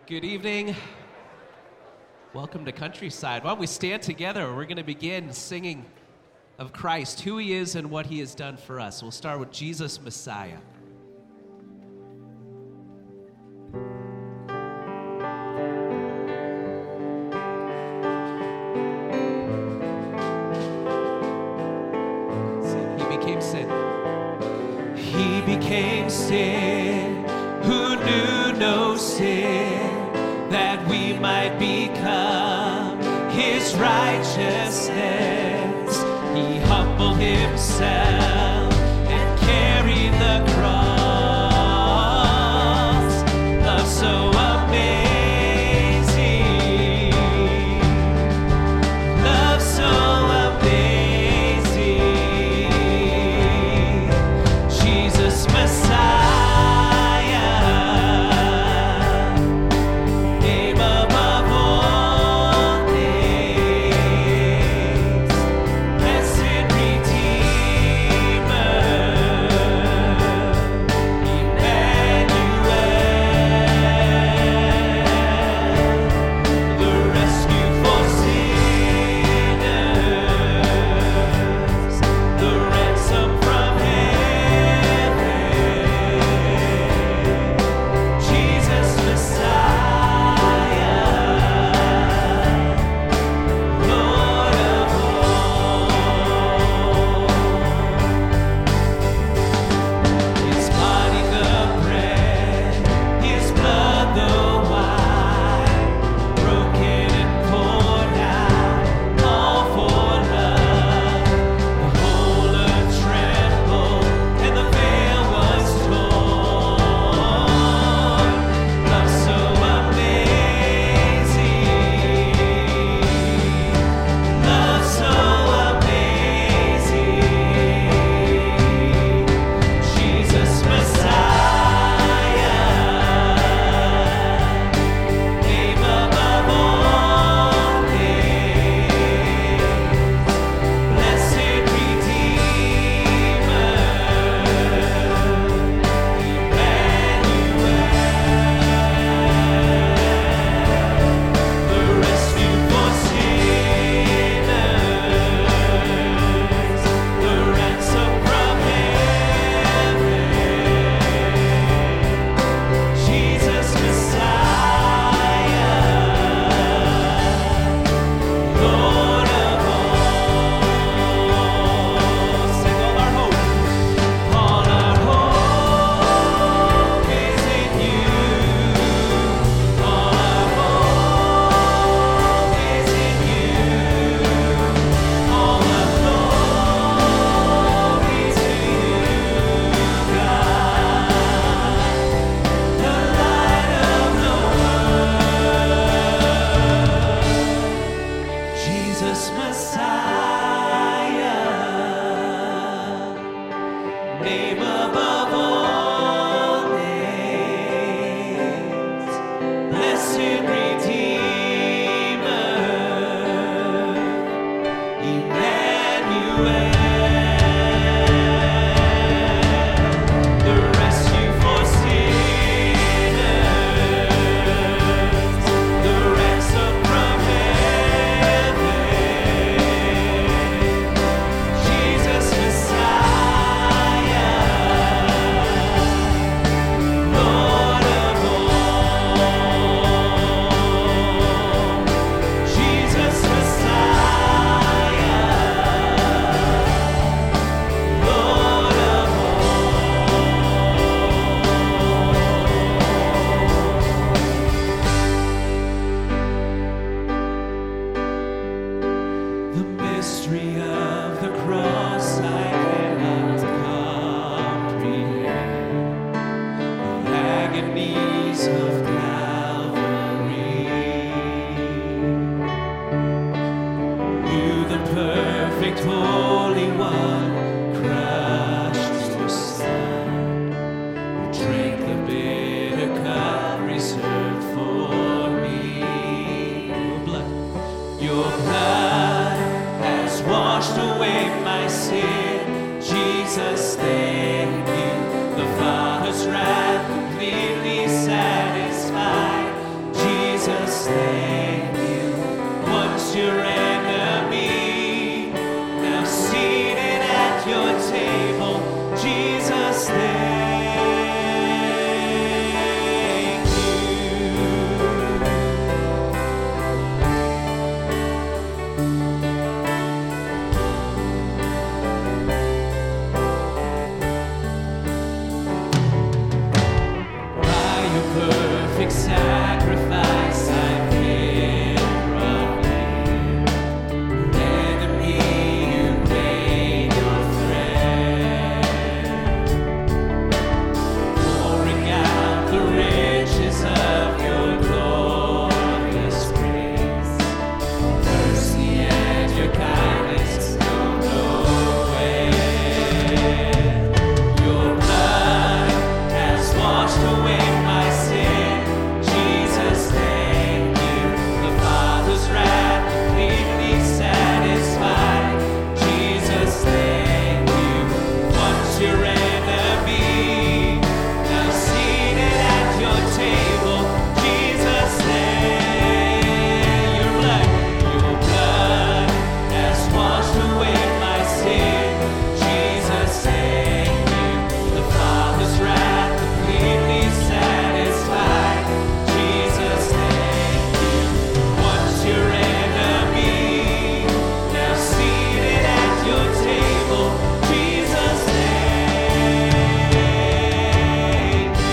Good evening. Welcome to Countryside. Why don't we stand together? We're going to begin singing of Christ, who he is and what he has done for us. We'll start with Jesus Messiah. He became sin. He became sin, who knew no sin, that we might become his righteousness. He humbled himself and carried the cross. Love so amazing. Love so amazing. Jesus Messiah. Redeemer. thank you. Once your enemy, now seated at your table. Jesus, thank perfect sacrifice, I paid from here. Enemy, you made your friend, pouring out the riches of your glorious grace. Mercy and your kindness know no end. Your blood has washed away my sin. Jesus, thank you. The Father's wrath completely satisfied. Jesus, thank you. Once your enemy, now seated at your table. Jesus, thank your blood has washed away my sin. Jesus, thank you. The Father's wrath completely satisfied. Jesus, thank you. Once your enemy, now seated at your table. Jesus, thank you.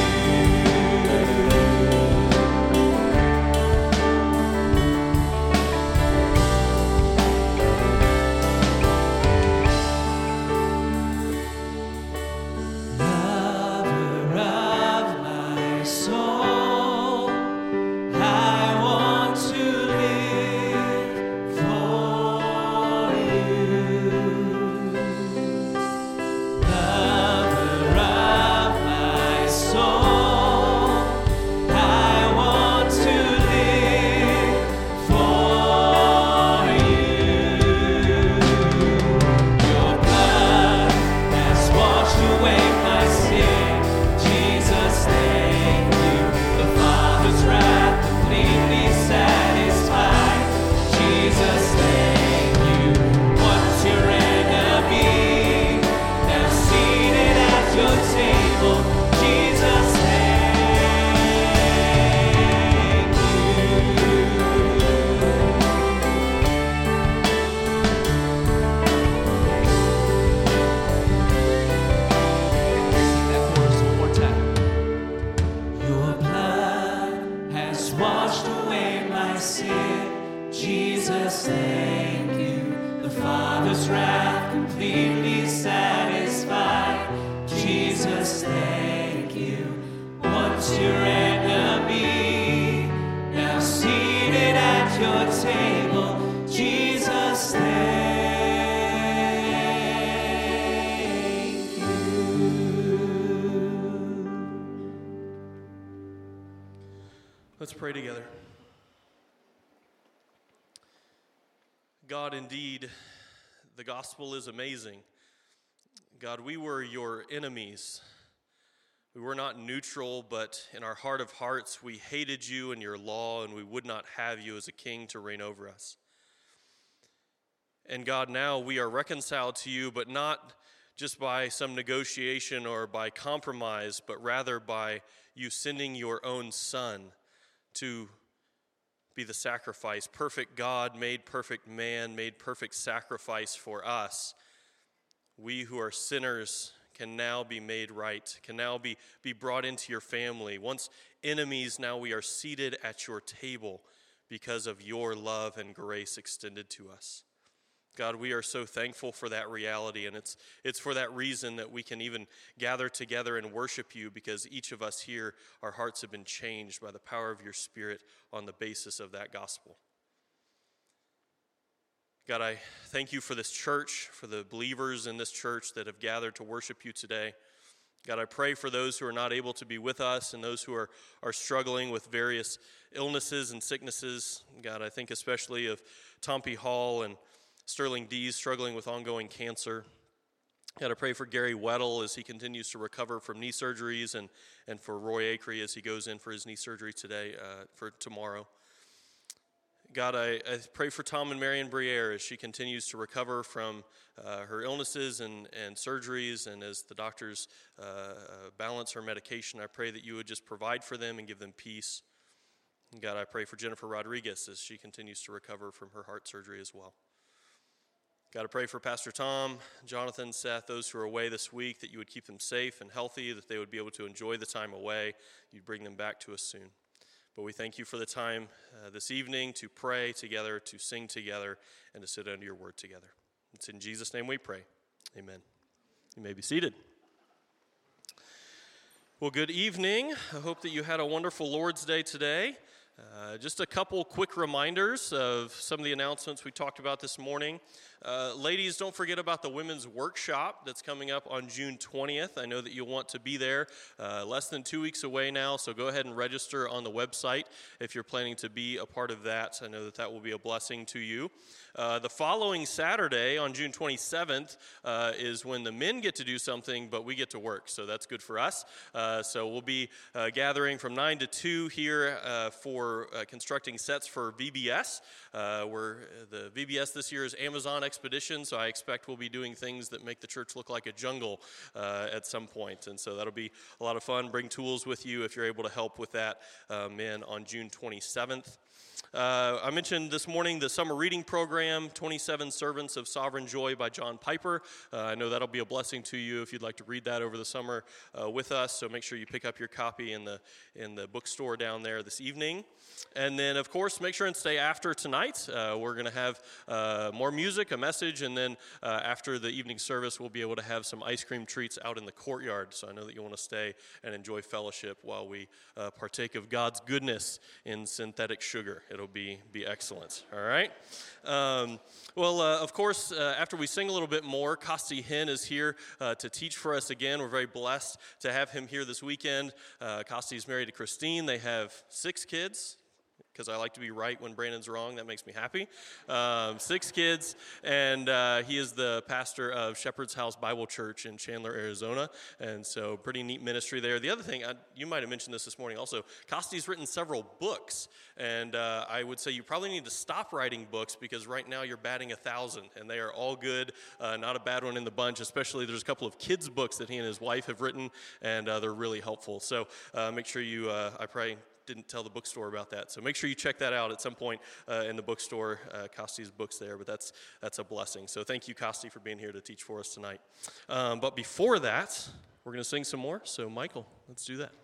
Lover of my soul, I want to live for you. Lover of my soul, I want to live for you. Your blood has washed away my sin. Jesus, thank you. The Father's wrath completely satisfied. Jesus, thank you. Once your enemy, now seated at your table. Jesus, thank you. Sing that chorus one more time. Your blood has washed away my sin. Jesus, thank you. The Father's wrath completely satisfied. Jesus, thank you. Once your enemy, now seated at your table. Jesus, thank you. Let's pray together. God, indeed, the gospel is amazing. God, we were your enemies. We were not neutral, but in our heart of hearts, we hated you and your law, and we would not have you as a king to reign over us. And God, now we are reconciled to you, but not just by some negotiation or by compromise, but rather by you sending your own Son to be the sacrifice. Perfect God, made perfect man, made perfect sacrifice for us. We who are sinners can now be made right, can now be brought into your family. Once enemies, now we are seated at your table because of your love and grace extended to us. God, we are so thankful for that reality, and it's for that reason that we can even gather together and worship you, because each of us here, our hearts have been changed by the power of your Spirit on the basis of that gospel. God, I thank you for this church, for the believers in this church that have gathered to worship you today. God, I pray for those who are not able to be with us and those who are struggling with various illnesses and sicknesses. God, I think especially of Tompe Hall and Sterling Dees struggling with ongoing cancer. God, I pray for Gary Weddle as he continues to recover from knee surgeries, and for Roy Acree as he goes in for his knee surgery today, for tomorrow. God, I pray for Tom and Marion Briere as she continues to recover from her illnesses and surgeries, and as the doctors balance her medication. I pray that you would just provide for them and give them peace. And God, I pray for Jennifer Rodriguez as she continues to recover from her heart surgery as well. God, I pray for Pastor Tom, Jonathan, Seth, those who are away this week, that you would keep them safe and healthy, that they would be able to enjoy the time away. You'd bring them back to us soon. But we thank you for the time this evening to pray together, to sing together, and to sit under your word together. It's in Jesus' name we pray. Amen. You may be seated. Well, good evening. I hope that you had a wonderful Lord's Day today. Just a couple quick reminders of some of the announcements we talked about this morning. Ladies, don't forget about the women's workshop that's coming up on June 20th. I know that you'll want to be there less than 2 weeks away now, so go ahead and register on the website if you're planning to be a part of that. I know that that will be a blessing to you. The following Saturday on June 27th is when the men get to do something, but we get to work, so that's good for us. So we'll be gathering from 9 to 2 here for constructing sets for VBS. The VBS this year is Amazon Expedition, so I expect we'll be doing things that make the church look like a jungle at some point, and so that'll be a lot of fun. Bring tools with you if you're able to help with that, men, on June 27th. I mentioned this morning the summer reading program, 27 Servants of Sovereign Joy by John Piper. I know that'll be a blessing to you if you'd like to read that over the summer with us, so make sure you pick up your copy in the bookstore down there this evening. And then, of course, make sure and stay after tonight. We're going to have more music, a message, and then after the evening service, we'll be able to have some ice cream treats out in the courtyard. So I know that you want to stay and enjoy fellowship while we partake of God's goodness in synthetic sugar. It'll be excellent, all right? Of course, after we sing a little bit more, Costi Hinn is here to teach for us again. We're very blessed to have him here this weekend. Costi is married to Christine. They have 6 kids, because I like to be right when Brandon's wrong. That makes me happy. 6 kids, and he is the pastor of Shepherd's House Bible Church in Chandler, Arizona, and so pretty neat ministry there. The other thing, you might have mentioned this morning also, Costi's written several books, and I would say you probably need to stop writing books because right now you're batting 1,000, and they are all good, not a bad one in the bunch, especially there's a couple of kids' books that he and his wife have written, and they're really helpful. So make sure you, I pray, didn't tell the bookstore about that, so make sure you check that out at some point in the bookstore. Costi's books there, but that's a blessing. So thank you, Costi, for being here to teach for us tonight. But before that, we're going to sing some more. So Michael, let's do that.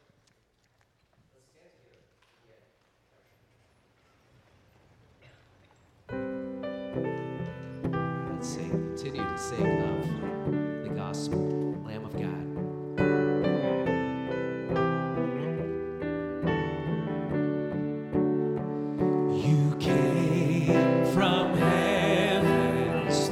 Let's sing, continue to sing of the gospel, Lamb of God. From heaven's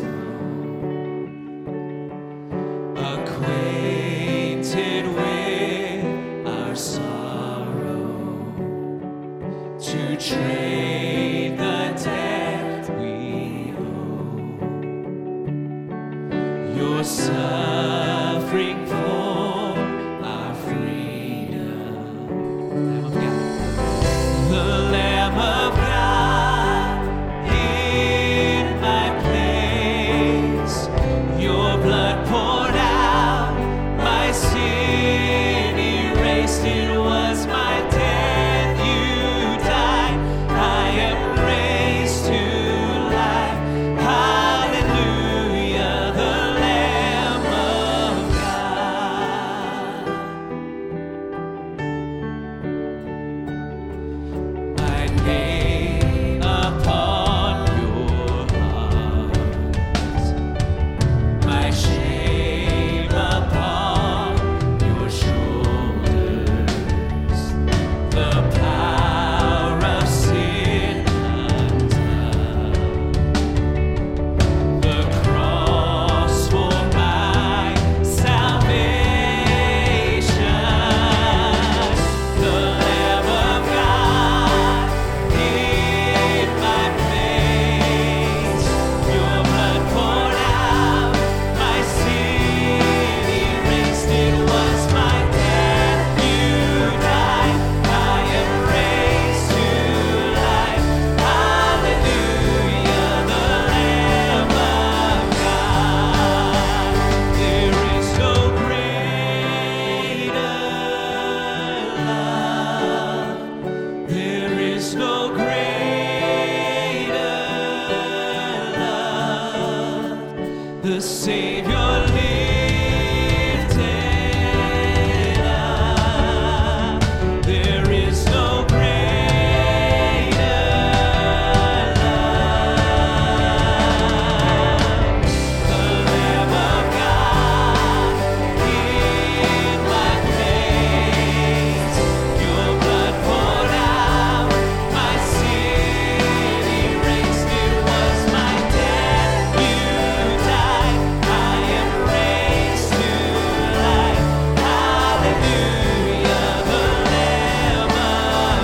throne, acquainted with our sorrow, to trade the debt we owe. Your suffering for our freedom. Lamb of God. The Lamb of God. Lamb Savior lifted up. There is no greater love. The Lamb of God in my place. Your blood poured out, my sin erased. It was my death you died. I am raised to life. Hallelujah, the Lamb of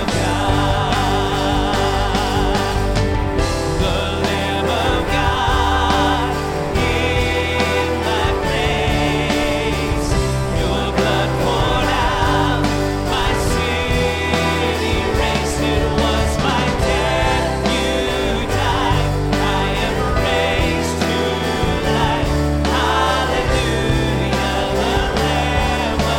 God. The Lamb of God in my place. Your blood poured out, my sin erased. It was my death you died. I am raised to life. Hallelujah, the Lamb of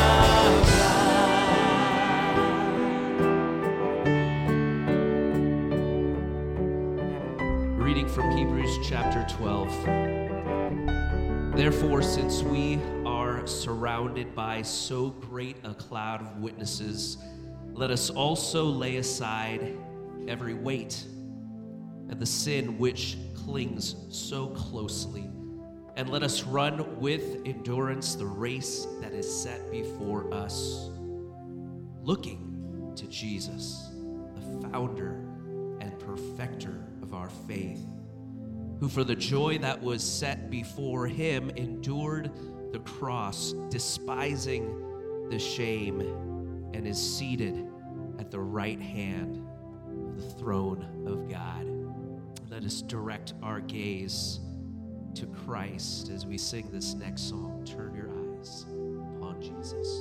God. Reading from Hebrews chapter 12. Therefore, since we are surrounded by so great a cloud of witnesses, let us also lay aside every weight and the sin which clings so closely, and let us run with endurance the race that is set before us, looking to Jesus, the founder and perfecter of our faith, who for the joy that was set before him endured the cross, despising the shame, and is seated at the right hand of the throne of God. Let us direct our gaze to Christ as we sing this next song. Turn your eyes upon Jesus.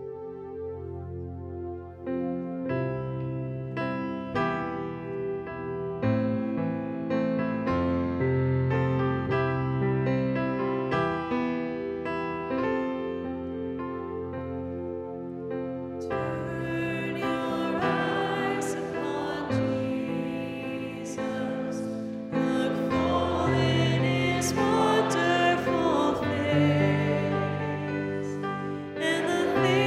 Turn your eyes upon Jesus. Look full in His wonderful face, and the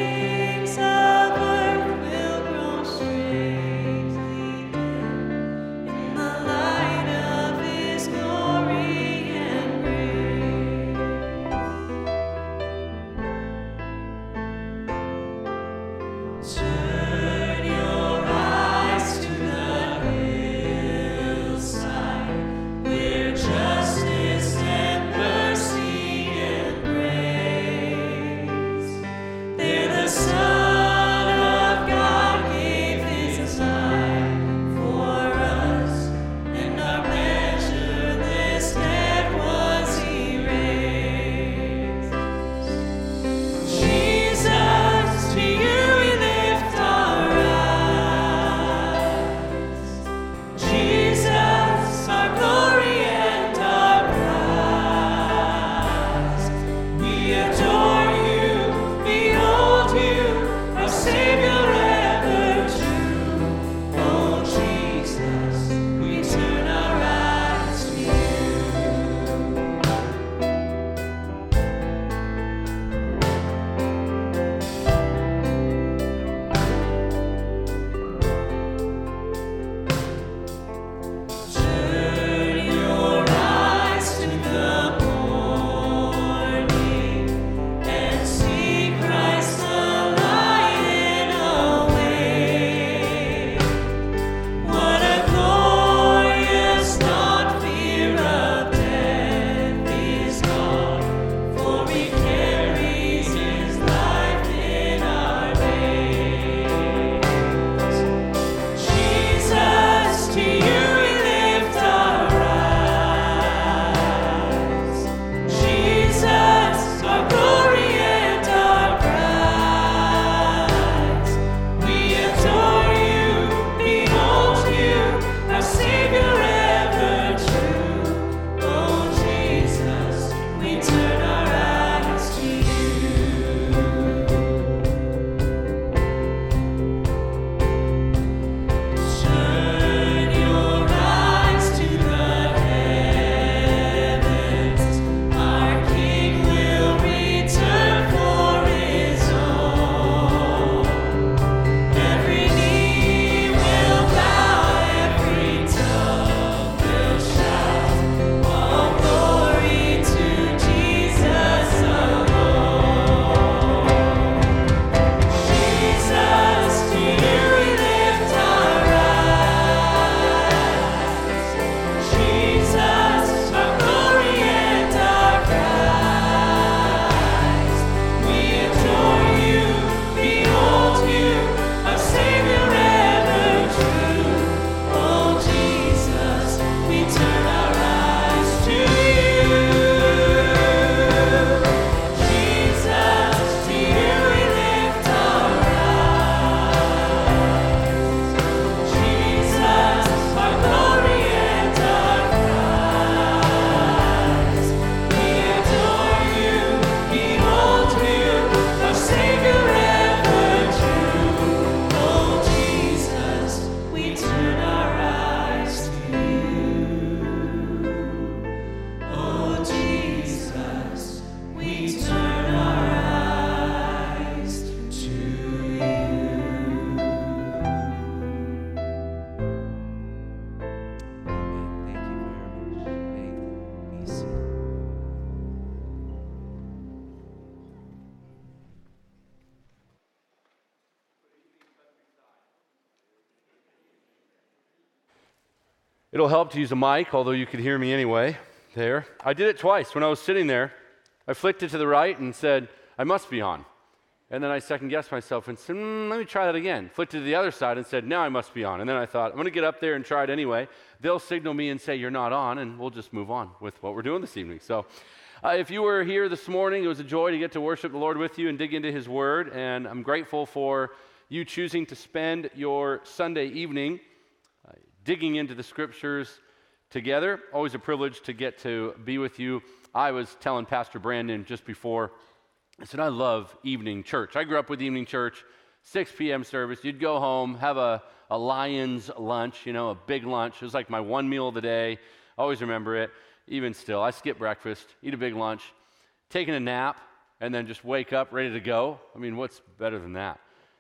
It'll help to use a mic, although you could hear me anyway there. I did it twice. When I was sitting there, I flicked it to the right and said, I must be on. And then I second-guessed myself and said, let me try that again. Flicked it to the other side and said, now I must be on. And then I thought, I'm going to get up there and try it anyway. They'll signal me and say, you're not on, and we'll just move on with what we're doing this evening. So if you were here this morning, it was a joy to get to worship the Lord with you and dig into His Word. And I'm grateful for you choosing to spend your Sunday evening digging into the Scriptures together. Always a privilege to get to be with you. I was telling Pastor Brandon just before, I said, I love evening church. I grew up with evening church, 6 p.m. service. You'd go home, have a Lion's lunch, a big lunch. It was like my one meal of the day. I always remember it. Even still, I skip breakfast, eat a big lunch, taking a nap, and then just wake up ready to go. I mean, what's better than that?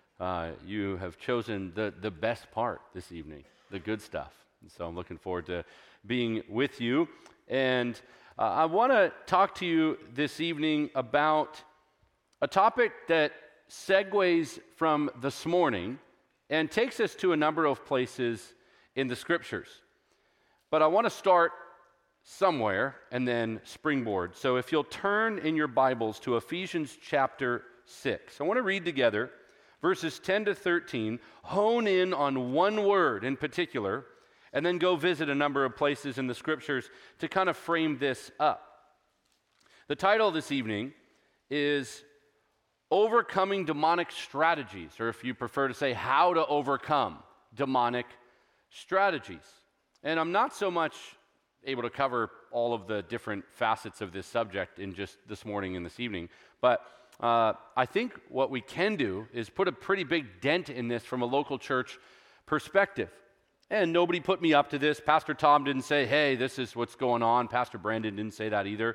You have chosen the best part this evening, the good stuff. And so I'm looking forward to being with you. And I want to talk to you this evening about a topic that segues from this morning and takes us to a number of places in the Scriptures. But I want to start somewhere and then springboard. So if you'll turn in your Bibles to Ephesians chapter 6. I want to read together verses 10 to 13, hone in on one word in particular, and then go visit a number of places in the Scriptures to kind of frame this up. The title this evening is Overcoming Demonic Strategies, or if you prefer to say, How to Overcome Demonic Strategies. And I'm not so much able to cover all of the different facets of this subject in just this morning and this evening, but I think what we can do is put a pretty big dent in this from a local church perspective. And nobody put me up to this. Pastor Tom didn't say, hey, this is what's going on. Pastor Brandon didn't say that either.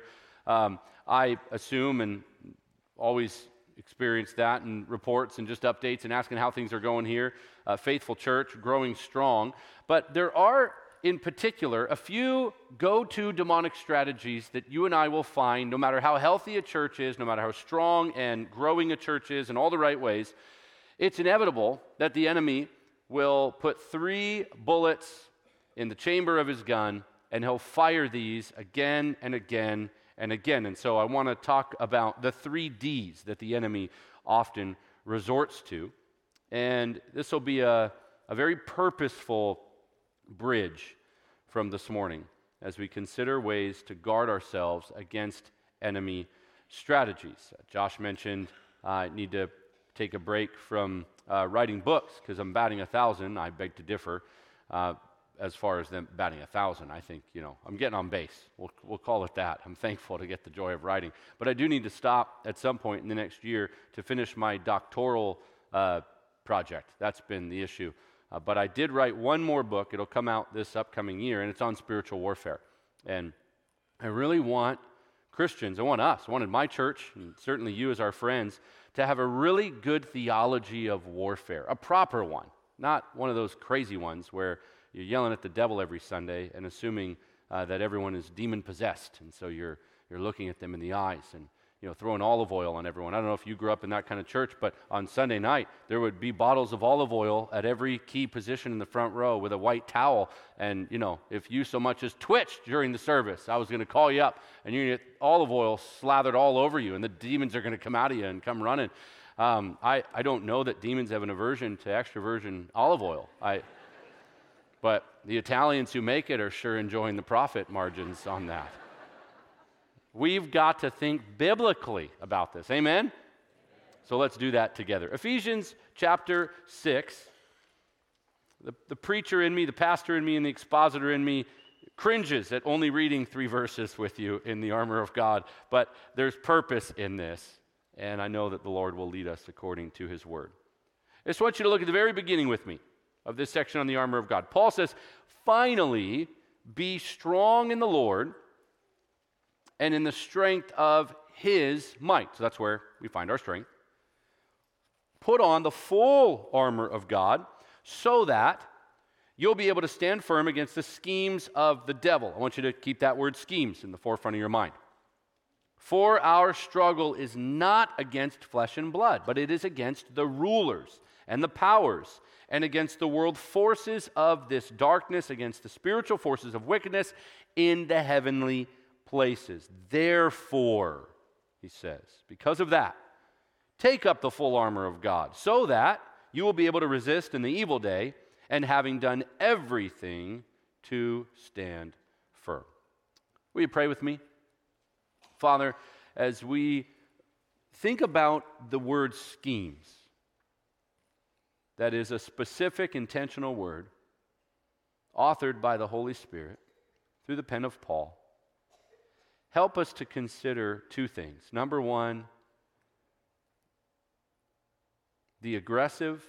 I assume and always experience that in reports and just updates and asking how things are going here. Faithful church, growing strong. But there are, in particular, a few go-to demonic strategies that you and I will find, no matter how healthy a church is, no matter how strong and growing a church is in all the right ways, it's inevitable that the enemy will put 3 bullets in the chamber of his gun, and he'll fire these again and again and again. And so I want to talk about the 3 Ds that the enemy often resorts to. And this will be a very purposeful bridge from this morning as we consider ways to guard ourselves against enemy strategies. Josh mentioned I need to take a break from writing books because I'm batting 1,000. I beg to differ as far as them batting 1,000. I think, I'm getting on base. We'll call it that. I'm thankful to get the joy of writing. But I do need to stop at some point in the next year to finish my doctoral project. That's been the issue. But I did write one more book. It'll come out this upcoming year, and it's on spiritual warfare. And I really want Christians, I wanted my church, and certainly you as our friends, to have a really good theology of warfare, a proper one, not one of those crazy ones where you're yelling at the devil every Sunday and assuming that everyone is demon-possessed, and so you're looking at them in the eyes and throwing olive oil on everyone. I don't know if you grew up in that kind of church, but on Sunday night, there would be bottles of olive oil at every key position in the front row with a white towel. And, if you so much as twitched during the service, I was going to call you up, and you're going to get olive oil slathered all over you, and the demons are going to come out of you and come running. I don't know that demons have an aversion to extra virgin olive oil. But the Italians who make it are sure enjoying the profit margins on that. We've got to think biblically about this. Amen? So let's do that together. Ephesians chapter 6. The preacher in me, the pastor in me, and the expositor in me cringes at only reading 3 verses with you in the armor of God. But there's purpose in this, and I know that the Lord will lead us according to His word. I just want you to look at the very beginning with me of this section on the armor of God. Paul says, finally, be strong in the Lord and in the strength of His might. So that's where we find our strength. Put on the full armor of God so that you'll be able to stand firm against the schemes of the devil. I want you to keep that word schemes in the forefront of your mind. For our struggle is not against flesh and blood, but it is against the rulers and the powers, and against the world forces of this darkness, against the spiritual forces of wickedness in the heavenly places. Therefore, he says, because of that, take up the full armor of God, so that you will be able to resist in the evil day, and having done everything, to stand firm. Will you pray with me? Father, as we think about the word schemes, that is a specific, intentional word, authored by the Holy Spirit through the pen of Paul, help us to consider two things. Number one, the aggressive,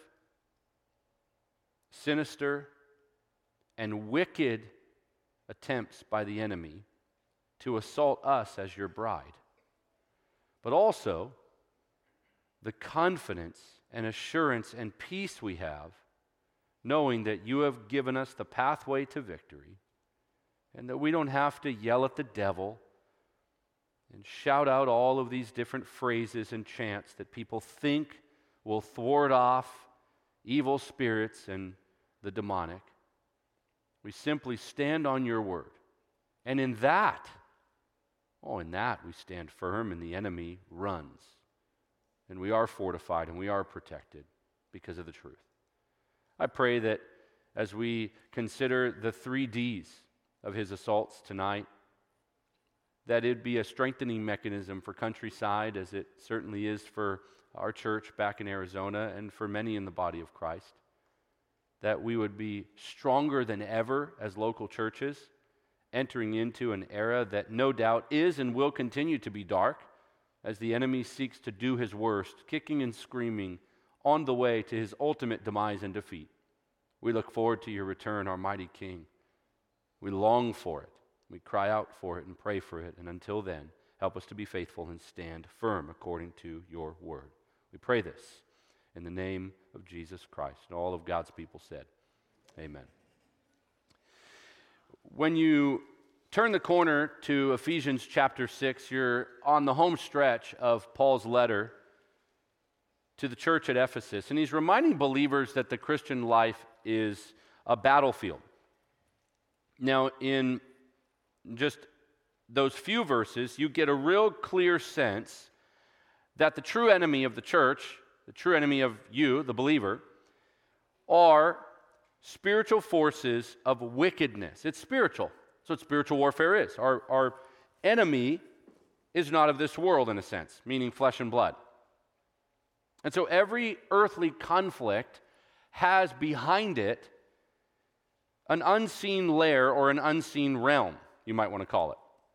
sinister, and wicked attempts by the enemy to assault us as your bride, but also the confidence and assurance and peace we have, knowing that you have given us the pathway to victory, and that we don't have to yell at the devil and shout out all of these different phrases and chants that people think will thwart off evil spirits and the demonic. We simply stand on your word. And in that we stand firm, and the enemy runs. And we are fortified and we are protected because of the truth. I pray that as we consider the 3 Ds of his assaults tonight, that it'd be a strengthening mechanism for Countryside, as it certainly is for our church back in Arizona and for many in the body of Christ. That we would be stronger than ever as local churches, entering into an era that no doubt is and will continue to be dark, as the enemy seeks to do his worst, kicking and screaming on the way to his ultimate demise and defeat. We look forward to your return, our mighty King. We long for it. We cry out for it and pray for it. And until then, help us to be faithful and stand firm according to your word. We pray this in the name of Jesus Christ. And all of God's people said, amen. When you turn the corner to Ephesians chapter 6, you're on the home stretch of Paul's letter to the church at Ephesus. And he's reminding believers that the Christian life is a battlefield. Now, in just those few verses, you get a real clear sense that the true enemy of the church, the true enemy of you, the believer, are spiritual forces of wickedness. It's spiritual. That's what spiritual warfare is. Our enemy is not of this world, in a sense, meaning flesh and blood. And so every earthly conflict has behind it an unseen lair or an unseen realm, you might want to call it.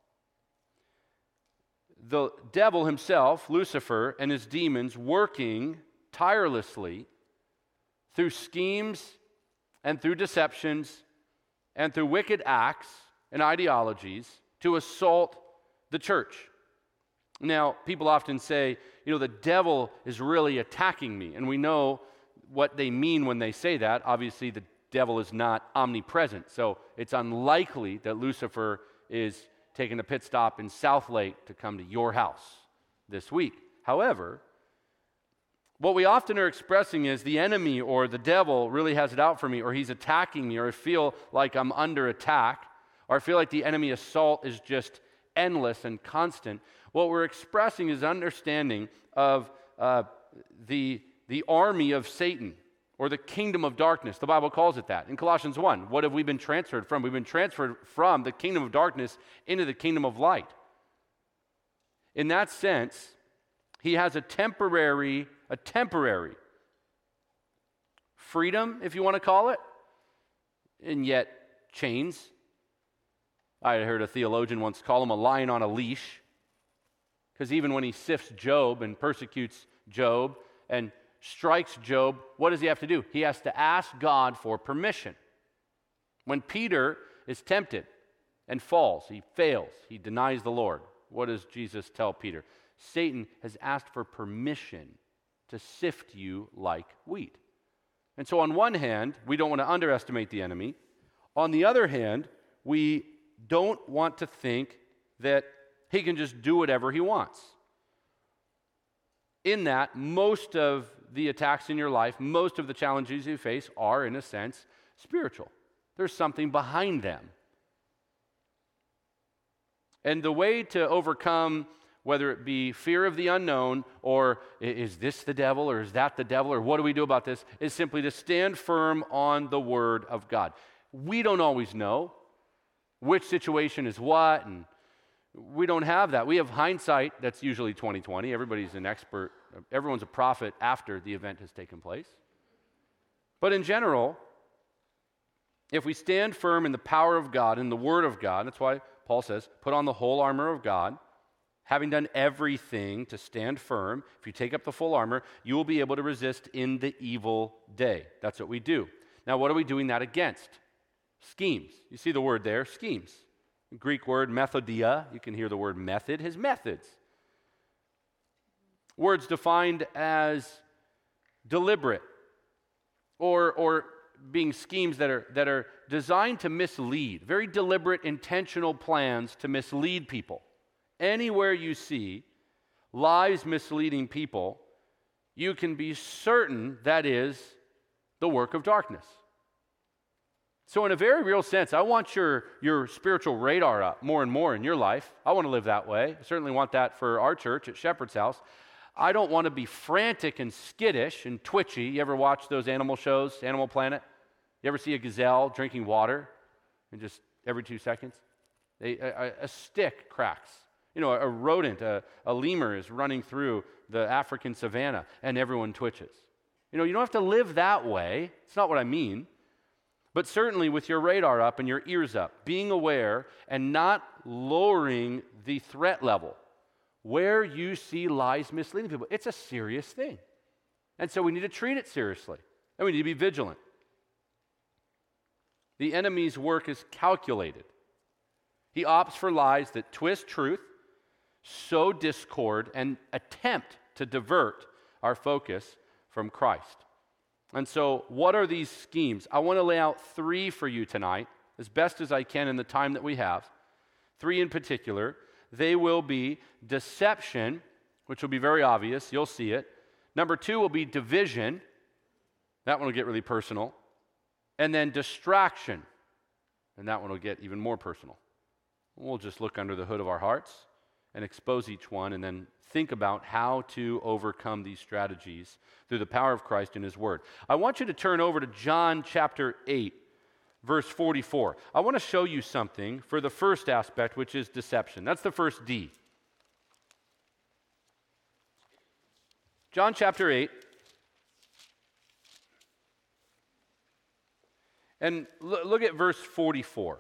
The devil himself, Lucifer, and his demons working tirelessly through schemes and through deceptions and through wicked acts and ideologies to assault the church. Now, people often say, the devil is really attacking me. And we know what they mean when they say that. Obviously, the devil is not omnipresent. So it's unlikely that Lucifer is taking a pit stop in South Lake to come to your house this week. However, what we often are expressing is the enemy or the devil really has it out for me, or he's attacking me, or I feel like I'm under attack, or I feel like the enemy assault is just endless and constant. What we're expressing is understanding of the army of Satan, or the kingdom of darkness. The Bible calls it that. In Colossians 1, what have we been transferred from? We've been transferred from the kingdom of darkness into the kingdom of light. In that sense, he has a temporary freedom, if you want to call it, and yet chains. I heard a theologian once call him a lion on a leash, because even when he sifts Job and persecutes Job and strikes Job, what does he have to do? He has to ask God for permission. When Peter is tempted and falls, he fails, he denies the Lord. What does Jesus tell Peter? Satan has asked for permission to sift you like wheat. And so on one hand, we don't want to underestimate the enemy. On the other hand, we don't want to think that he can just do whatever he wants. In that, most of the attacks in your life, most of the challenges you face are, in a sense, spiritual. There's something behind them. And the way to overcome, whether it be fear of the unknown, or is this the devil, or is that the devil, or what do we do about this, is simply to stand firm on the Word of God. We don't always know which situation is what, and we don't have that. We have hindsight that's usually 20/20. Everybody's an expert. Everyone's a prophet after the event has taken place. But in general, if we stand firm in the power of God, in the Word of God, that's why Paul says, put on the whole armor of God, having done everything to stand firm. If you take up the full armor, you will be able to resist in the evil day. That's what we do. Now, what are we doing that against? Schemes. You see the word there, schemes. Greek word methodia, you can hear the word method, his methods. Words defined as deliberate or being schemes that are designed to mislead, very deliberate, intentional plans to mislead people. Anywhere you see lies misleading people, you can be certain that is the work of darkness. So in a very real sense, I want your spiritual radar up more and more in your life. I want to live that way. I certainly want that for our church at Shepherd's House. I don't want to be frantic and skittish and twitchy. You ever watch those animal shows, Animal Planet? You ever see a gazelle drinking water and just every 2 seconds? A stick cracks. You know, a rodent, a lemur is running through the African savanna and everyone twitches. You know, you don't have to live that way. It's not what I mean. But certainly with your radar up and your ears up, being aware and not lowering the threat level. Where you see lies misleading people, it's a serious thing. And so we need to treat it seriously. And we need to be vigilant. The enemy's work is calculated. He opts for lies that twist truth, sow discord, and attempt to divert our focus from Christ. And so, what are these schemes? I want to lay out 3 for you tonight, as best as I can in the time that we have. 3 in particular. They will be deception, which will be very obvious. You'll see it. Number 2 will be division. That one will get really personal. And then distraction. And that one will get even more personal. We'll just look under the hood of our hearts and expose each one and then think about how to overcome these strategies through the power of Christ and His Word. I want you to turn over to John chapter 8, verse 44. I want to show you something for the first aspect, which is deception. That's the first D. John chapter 8. And look at verse 44.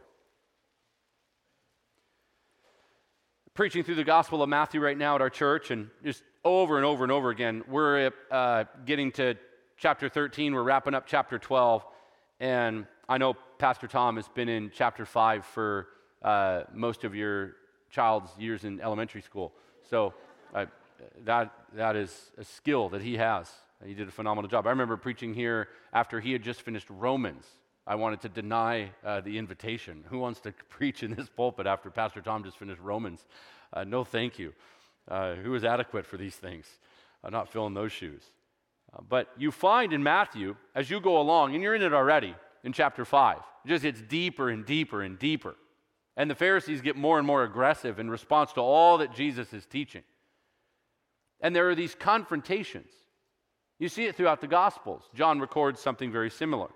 Preaching through the Gospel of Matthew right now at our church, and just over and over and over again, we're getting to chapter 13, we're wrapping up chapter 12, and I know Pastor Tom has been in chapter 5 for most of your child's years in elementary school, so that is a skill that he has. He did a phenomenal job. I remember preaching here after he had just finished Romans. I wanted to deny the invitation. Who wants to preach in this pulpit after Pastor Tom just finished Romans? No, thank you. Who is adequate for these things? I'm not filling those shoes. But you find in Matthew, as you go along, and you're in it already, in chapter 5, it just gets deeper and deeper and deeper. And the Pharisees get more and more aggressive in response to all that Jesus is teaching. And there are these confrontations. You see it throughout the Gospels. John records something very similar.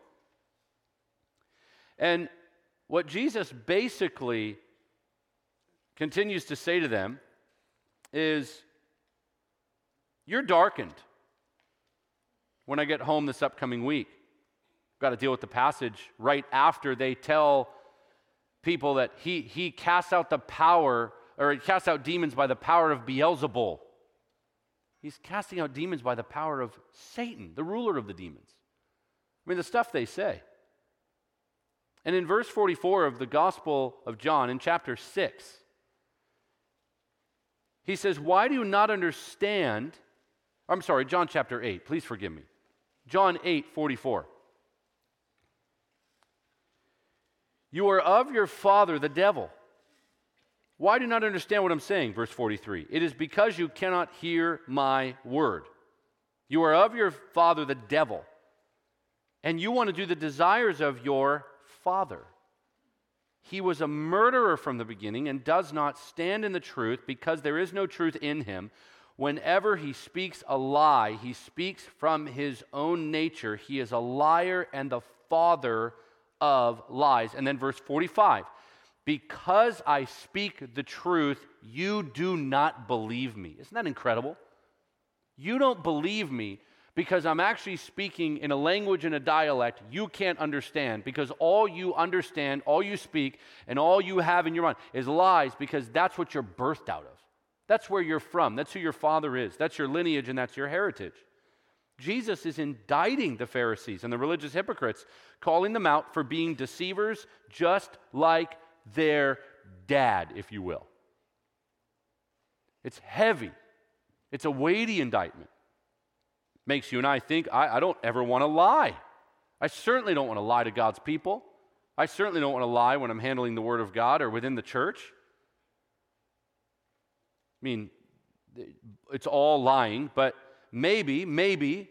And what Jesus basically continues to say to them is, you're darkened. When I get home this upcoming week, I've got to deal with the passage right after they tell people that he casts out the power, or he casts out demons by the power of Beelzebul. He's casting out demons by the power of Satan, the ruler of the demons. I mean, the stuff they say. And in verse 44 of the Gospel of John, in chapter 6, he says, why do you not understand? I'm sorry, John chapter 8, please forgive me. John 8:44. You are of your father, the devil. Why do you not understand what I'm saying? Verse 43. It is because you cannot hear my word. You are of your father, the devil, and you want to do the desires of your father. He was a murderer from the beginning and does not stand in the truth because there is no truth in him. Whenever he speaks a lie, he speaks from his own nature. He is a liar and the father of lies. And then verse 45, because I speak the truth, you do not believe me. Isn't that incredible? You don't believe me because I'm actually speaking in a language and a dialect you can't understand, because all you understand, all you speak, and all you have in your mind is lies, because that's what you're birthed out of. That's where you're from. That's who your father is. That's your lineage and that's your heritage. Jesus is indicting the Pharisees and the religious hypocrites, calling them out for being deceivers just like their dad, if you will. It's heavy. It's a weighty indictment. Makes you and I think, I don't ever want to lie. I certainly don't want to lie to God's people. I certainly don't want to lie when I'm handling the Word of God or within the church. I mean, it's all lying, but maybe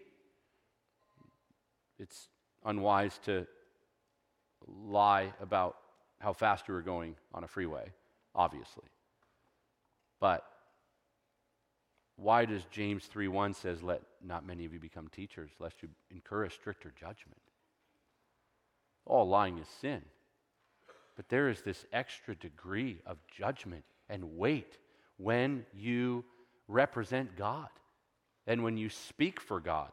it's unwise to lie about how fast you were going on a freeway, obviously. But why does James 3:1 says, let not many of you become teachers, lest you incur a stricter judgment? All lying is sin. But there is this extra degree of judgment and weight when you represent God and when you speak for God.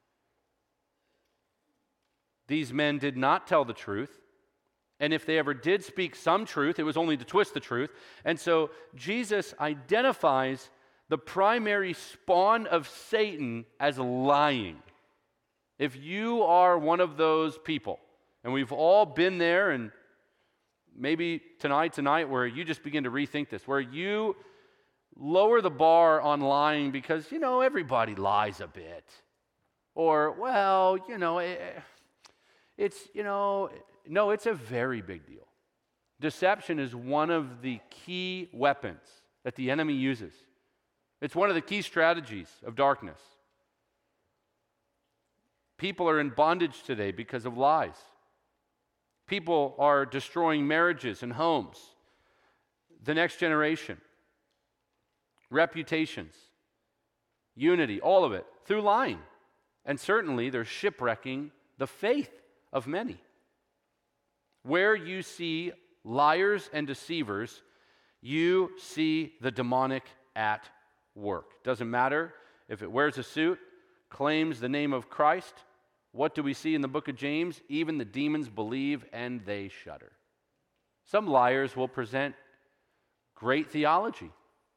These men did not tell the truth. And if they ever did speak some truth, it was only to twist the truth. And so Jesus identifies the primary spawn of Satan as lying. If you are one of those people, and we've all been there, and maybe tonight where you just begin to rethink this, where you lower the bar on lying because, everybody lies a bit. Or, well, no, it's a very big deal. Deception is one of the key weapons that the enemy uses. It's one of the key strategies of darkness. People are in bondage today because of lies. People are destroying marriages and homes, the next generation, reputations, unity, all of it, through lying. And certainly they're shipwrecking the faith of many. Where you see liars and deceivers, you see the demonic at work. Doesn't matter if it wears a suit, claims the name of Christ. What do we see in the book of James? Even the demons believe and they shudder. Some liars will present great theology.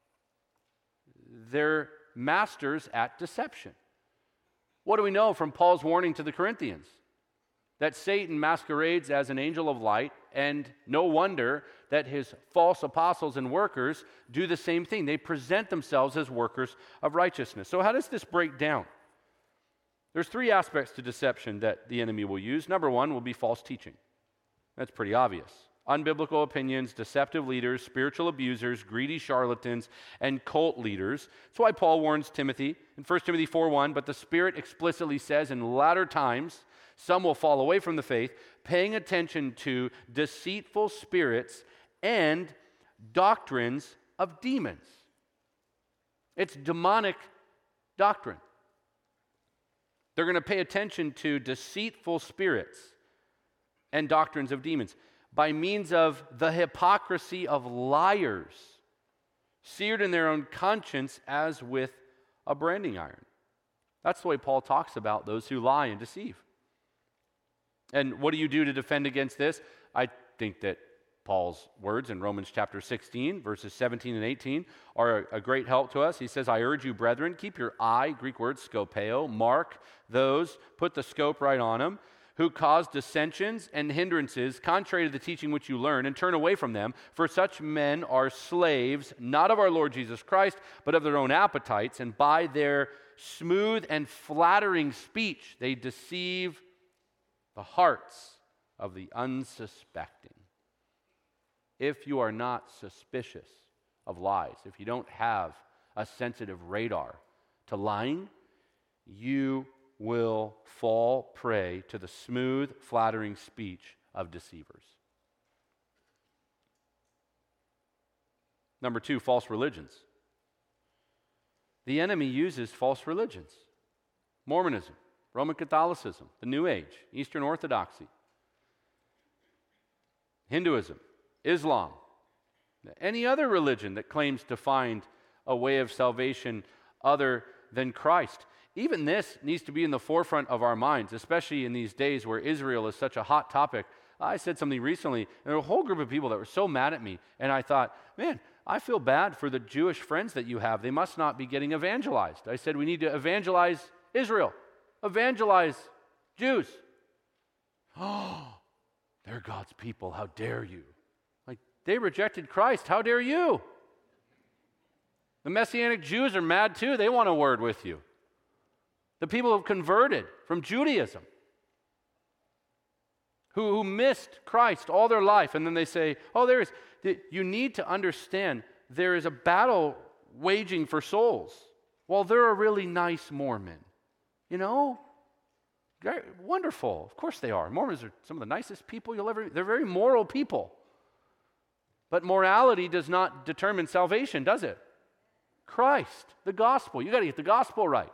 They're masters at deception. What do we know from Paul's warning to the Corinthians? That Satan masquerades as an angel of light, and no wonder that his false apostles and workers do the same thing. They present themselves as workers of righteousness. So how does this break down? There's three aspects to deception that the enemy will use. Number one will be false teaching. That's pretty obvious. Unbiblical opinions, deceptive leaders, spiritual abusers, greedy charlatans, and cult leaders. That's why Paul warns Timothy in 1 Timothy 4:1, but the Spirit explicitly says in latter times, some will fall away from the faith, paying attention to deceitful spirits and doctrines of demons. It's demonic doctrine. They're going to pay attention to deceitful spirits and doctrines of demons by means of the hypocrisy of liars, seared in their own conscience as with a branding iron. That's the way Paul talks about those who lie and deceive. And what do you do to defend against this? I think that Paul's words in Romans chapter 16, verses 17 and 18 are a great help to us. He says, I urge you, brethren, keep your eye, Greek word skopeo, mark those, put the scope right on them, who cause dissensions and hindrances contrary to the teaching which you learn, and turn away from them. For such men are slaves, not of our Lord Jesus Christ, but of their own appetites, and by their smooth and flattering speech they deceive the hearts of the unsuspecting. If you are not suspicious of lies, if you don't have a sensitive radar to lying, you will fall prey to the smooth, flattering speech of deceivers. Number 2, false religions. The enemy uses false religions. Mormonism, Roman Catholicism, the New Age, Eastern Orthodoxy, Hinduism, Islam, any other religion that claims to find a way of salvation other than Christ. Even this needs to be in the forefront of our minds, especially in these days where Israel is such a hot topic. I said something recently, and there were a whole group of people that were so mad at me, and I thought, man, I feel bad for the Jewish friends that you have. They must not be getting evangelized. I said, we need to evangelize Israel, evangelize Jews. Oh, they're God's people. How dare you? Like, they rejected Christ. How dare you? The Messianic Jews are mad too. They want a word with you. The people who have converted from Judaism, who missed Christ all their life, and then they say, oh, you need to understand there is a battle waging for souls. Well, they're a really nice Mormon. You know? Wonderful. Of course they are. Mormons are some of the nicest people you'll ever... They're very moral people. But morality does not determine salvation, does it? Christ, the gospel. You got to get the gospel right.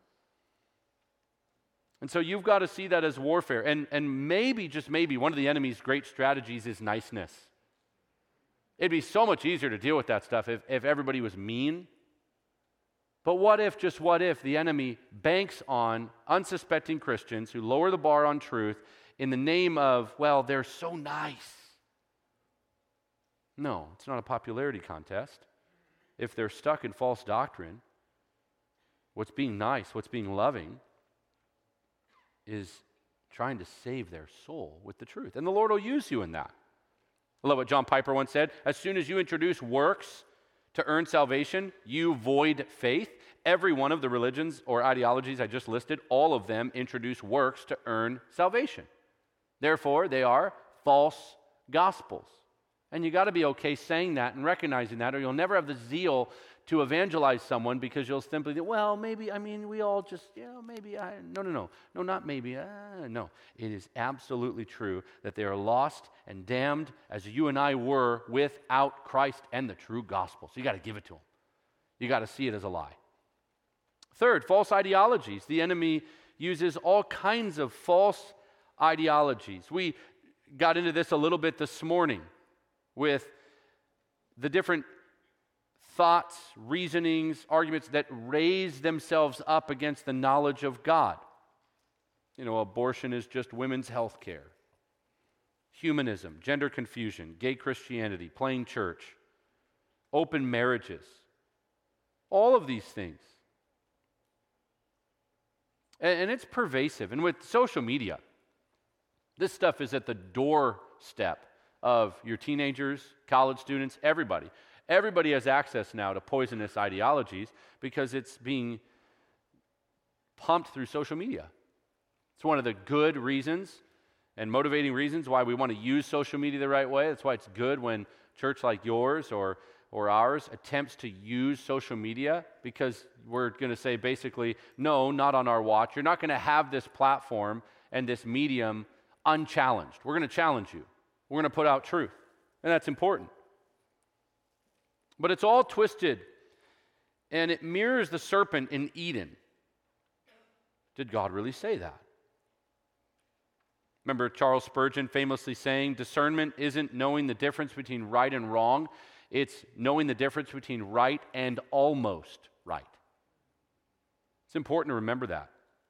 And so you've got to see that as warfare. And maybe, just maybe, one of the enemy's great strategies is niceness. It'd be so much easier to deal with that stuff if everybody was mean. But what if, just what if, the enemy banks on unsuspecting Christians who lower the bar on truth in the name of, well, they're so nice. No, it's not a popularity contest. If they're stuck in false doctrine, what's being nice, what's being loving, is trying to save their soul with the truth. And the Lord will use you in that. I love what John Piper once said. As soon as you introduce works to earn salvation, you void faith. Every one of the religions or ideologies I just listed, all of them introduce works to earn salvation. Therefore, they are false gospels. And you got to be okay saying that and recognizing that, or you'll never have the zeal to evangelize someone because you'll simply think, well, maybe, we all just, maybe, no, not maybe, no. It is absolutely true that they are lost and damned as you and I were without Christ and the true gospel. So you got to give it to them. You got to see it as a lie. Third, false ideologies. The enemy uses all kinds of false ideologies. We got into this a little bit this morning with the different thoughts, reasonings, arguments that raise themselves up against the knowledge of God. Abortion is just women's health care. Humanism, gender confusion, gay Christianity, plain church, open marriages. All of these things. And it's pervasive. And with social media, this stuff is at the doorstep of your teenagers, college students, everybody. Everybody has access now to poisonous ideologies because it's being pumped through social media. It's one of the good reasons and motivating reasons why we want to use social media the right way. That's why it's good when church like yours or ours attempts to use social media, because we're going to say basically, no, not on our watch. You're not going to have this platform and this medium unchallenged. We're going to challenge you. We're going to put out truth, and that's important. But it's all twisted, and it mirrors the serpent in Eden. Did God really say that? Remember Charles Spurgeon famously saying, discernment isn't knowing the difference between right and wrong, it's knowing the difference between right and almost right. It's important to remember that.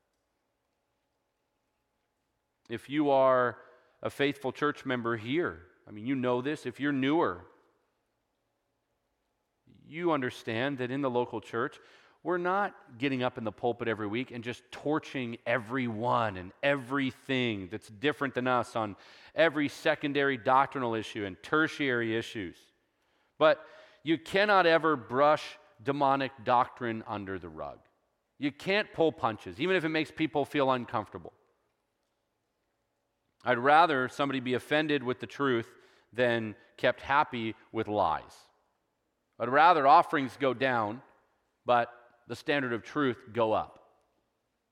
If you are a faithful church member here, you know this. If you're newer, you understand that in the local church, we're not getting up in the pulpit every week and just torching everyone and everything that's different than us on every secondary doctrinal issue and tertiary issues. But you cannot ever brush demonic doctrine under the rug. You can't pull punches, even if it makes people feel uncomfortable. I'd rather somebody be offended with the truth than kept happy with lies. I'd rather offerings go down, but the standard of truth go up.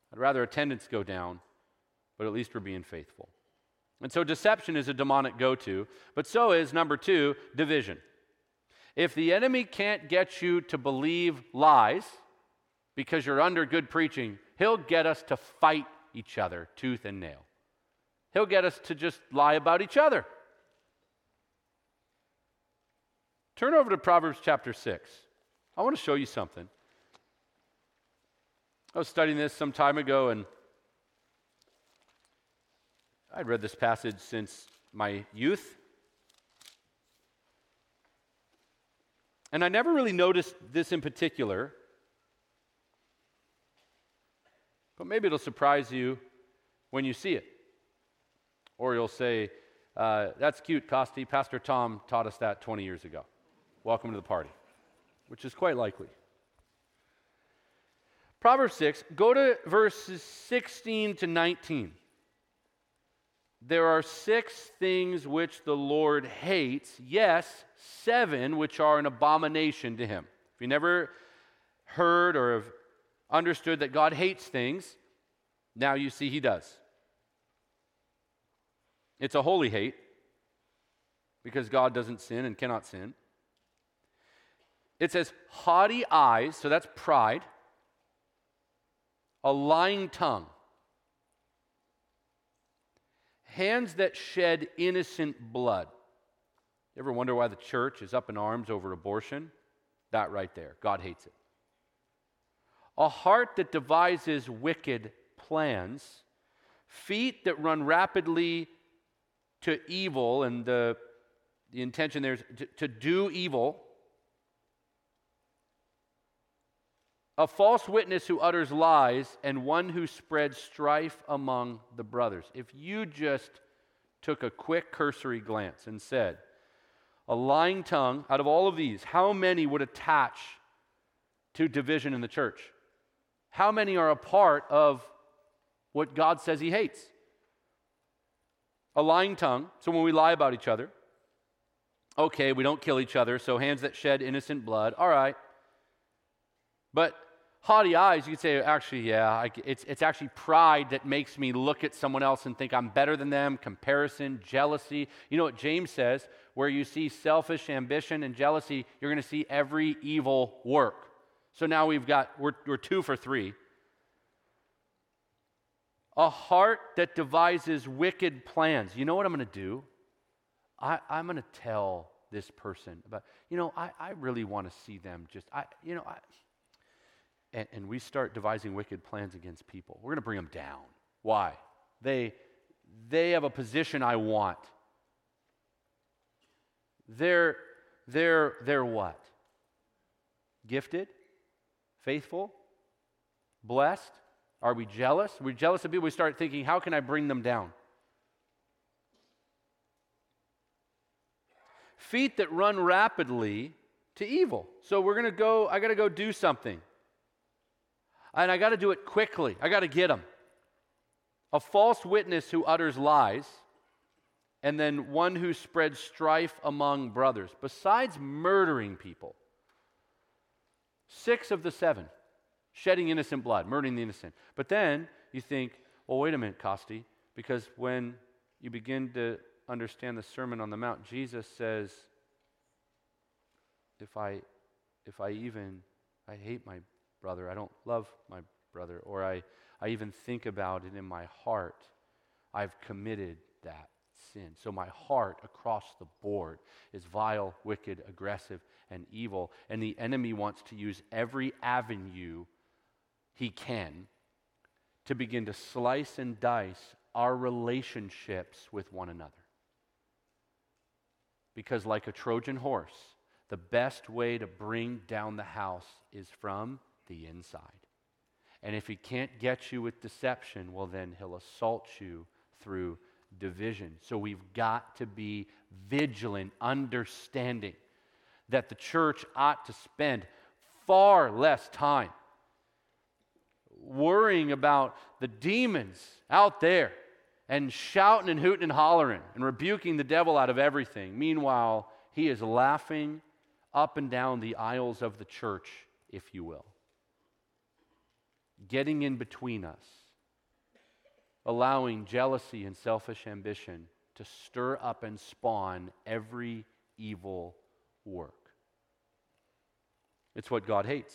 I'd rather attendance go down, but at least we're being faithful. And so deception is a demonic go-to, but so is, number 2, division. If the enemy can't get you to believe lies because you're under good preaching, he'll get us to fight each other tooth and nail. He'll get us to just lie about each other. Turn over to Proverbs chapter 6. I want to show you something. I was studying this some time ago, and I'd read this passage since my youth. And I never really noticed this in particular, but maybe it'll surprise you when you see it. Or you'll say, that's cute, Costi. Pastor Tom taught us that 20 years ago. Welcome to the party, which is quite likely. Proverbs 6, go to verses 16 to 19. There are 6 things which the Lord hates, yes, 7 which are an abomination to him. If you never heard or have understood that God hates things, now you see he does. It's a holy hate, because God doesn't sin and cannot sin. It says haughty eyes, so that's pride, a lying tongue, hands that shed innocent blood. You ever wonder why the church is up in arms over abortion? That right there. God hates it. A heart that devises wicked plans, feet that run rapidly to evil, and the intention there is to do evil. A false witness who utters lies, and one who spreads strife among the brothers. If you just took a quick cursory glance and said, a lying tongue, out of all of these, how many would attach to division in the church? How many are a part of what God says he hates? A lying tongue, so when we lie about each other, okay, we don't kill each other, so hands that shed innocent blood, all right. But haughty eyes, you could say, actually, yeah, it's actually pride that makes me look at someone else and think I'm better than them, comparison, jealousy. You know what James says, where you see selfish ambition and jealousy, you're going to see every evil work. So now we're 2 for 3. A heart that devises wicked plans. You know what I'm going to do? I'm going to tell this person about, I really want to see them just, and we start devising wicked plans against people. We're going to bring them down. Why? They have a position I want. They're what? Gifted? Faithful? Blessed? Are we jealous? We're jealous of people. We start thinking, how can I bring them down? Feet that run rapidly to evil. So I got to go do something. And I got to do it quickly. I got to get them. A false witness who utters lies, and then one who spreads strife among brothers. Besides murdering people, 6 of the 7, shedding innocent blood, murdering the innocent. But then you think, well, wait a minute, Costi, because when you begin to understand the Sermon on the Mount, Jesus says, if I hate my brother, I don't love my brother, or I even think about it in my heart, I've committed that sin. So my heart across the board is vile, wicked, aggressive, and evil, and the enemy wants to use every avenue he can to begin to slice and dice our relationships with one another. Because like a Trojan horse, the best way to bring down the house is from the inside. And if he can't get you with deception, well then he'll assault you through division. So we've got to be vigilant, understanding that the church ought to spend far less time worrying about the demons out there and shouting and hooting and hollering and rebuking the devil out of everything. Meanwhile, he is laughing up and down the aisles of the church, if you will, getting in between us allowing jealousy and selfish ambition to stir up and spawn every evil work. It's what God hates.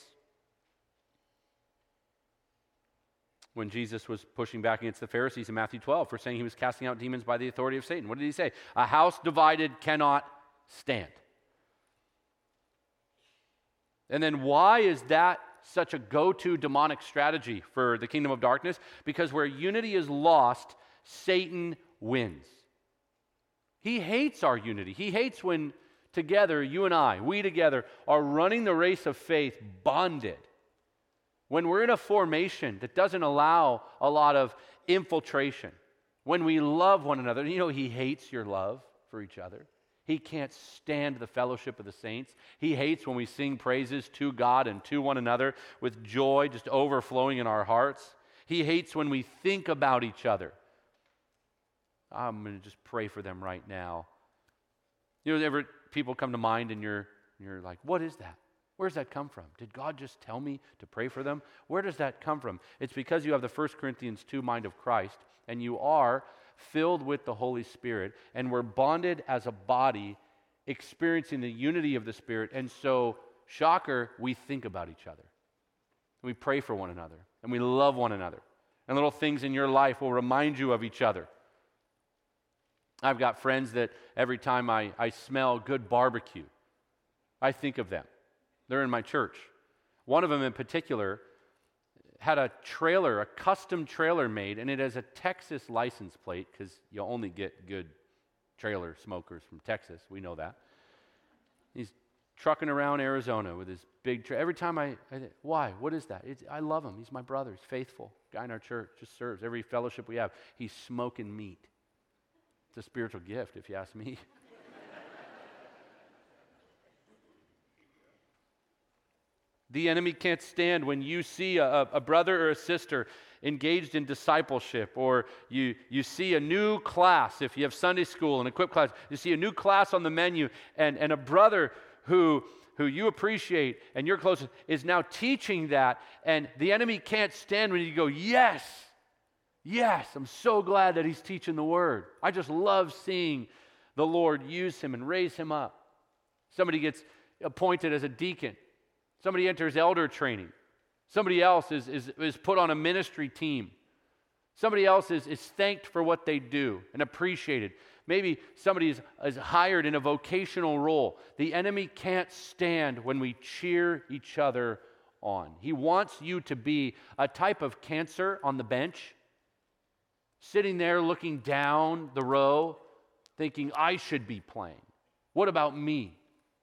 When Jesus was pushing back against the Pharisees in Matthew 12 for saying he was casting out demons by the authority of Satan, what did he say? A house divided cannot stand. And then why is that such a go-to demonic strategy for the kingdom of darkness? Because where unity is lost, Satan wins. He hates our unity. He hates when together, you and I, we together, are running the race of faith bonded. When we're in a formation that doesn't allow a lot of infiltration, when we love one another, he hates your love for each other. He can't stand the fellowship of the saints. He hates when we sing praises to God and to one another with joy just overflowing in our hearts. He hates when we think about each other. I'm going to just pray for them right now. Ever people come to mind and you're like, what is that? Where does that come from? Did God just tell me to pray for them? Where does that come from? It's because you have the 1 Corinthians 2 mind of Christ, and you are filled with the Holy Spirit, and we're bonded as a body, experiencing the unity of the Spirit. And so, shocker, we think about each other. We pray for one another, and we love one another. And little things in your life will remind you of each other. I've got friends that every time I smell good barbecue, I think of them. They're in my church. One of them in particular had a custom trailer made, and it has a Texas license plate, because you only get good trailer smokers from Texas. We know that. He's trucking around Arizona with his big trailer. Every time I think, why? What is that? I love him. He's my brother. He's faithful. Guy in our church, just serves. Every fellowship we have, he's smoking meat. It's a spiritual gift, if you ask me. The enemy can't stand when you see a brother or a sister engaged in discipleship, or you see a new class. If you have Sunday school and equip class, you see a new class on the menu, and a brother who you appreciate and you're close is now teaching that, and the enemy can't stand when you go, yes, I'm so glad that he's teaching the word. I just love seeing the Lord use him and raise him up. Somebody gets appointed as a deacon. Somebody enters elder training. Somebody else is put on a ministry team. Somebody else is thanked for what they do and appreciated. Maybe somebody is hired in a vocational role. The enemy can't stand when we cheer each other on. He wants you to be a type of cancer on the bench, sitting there looking down the row, thinking, I should be playing. What about me?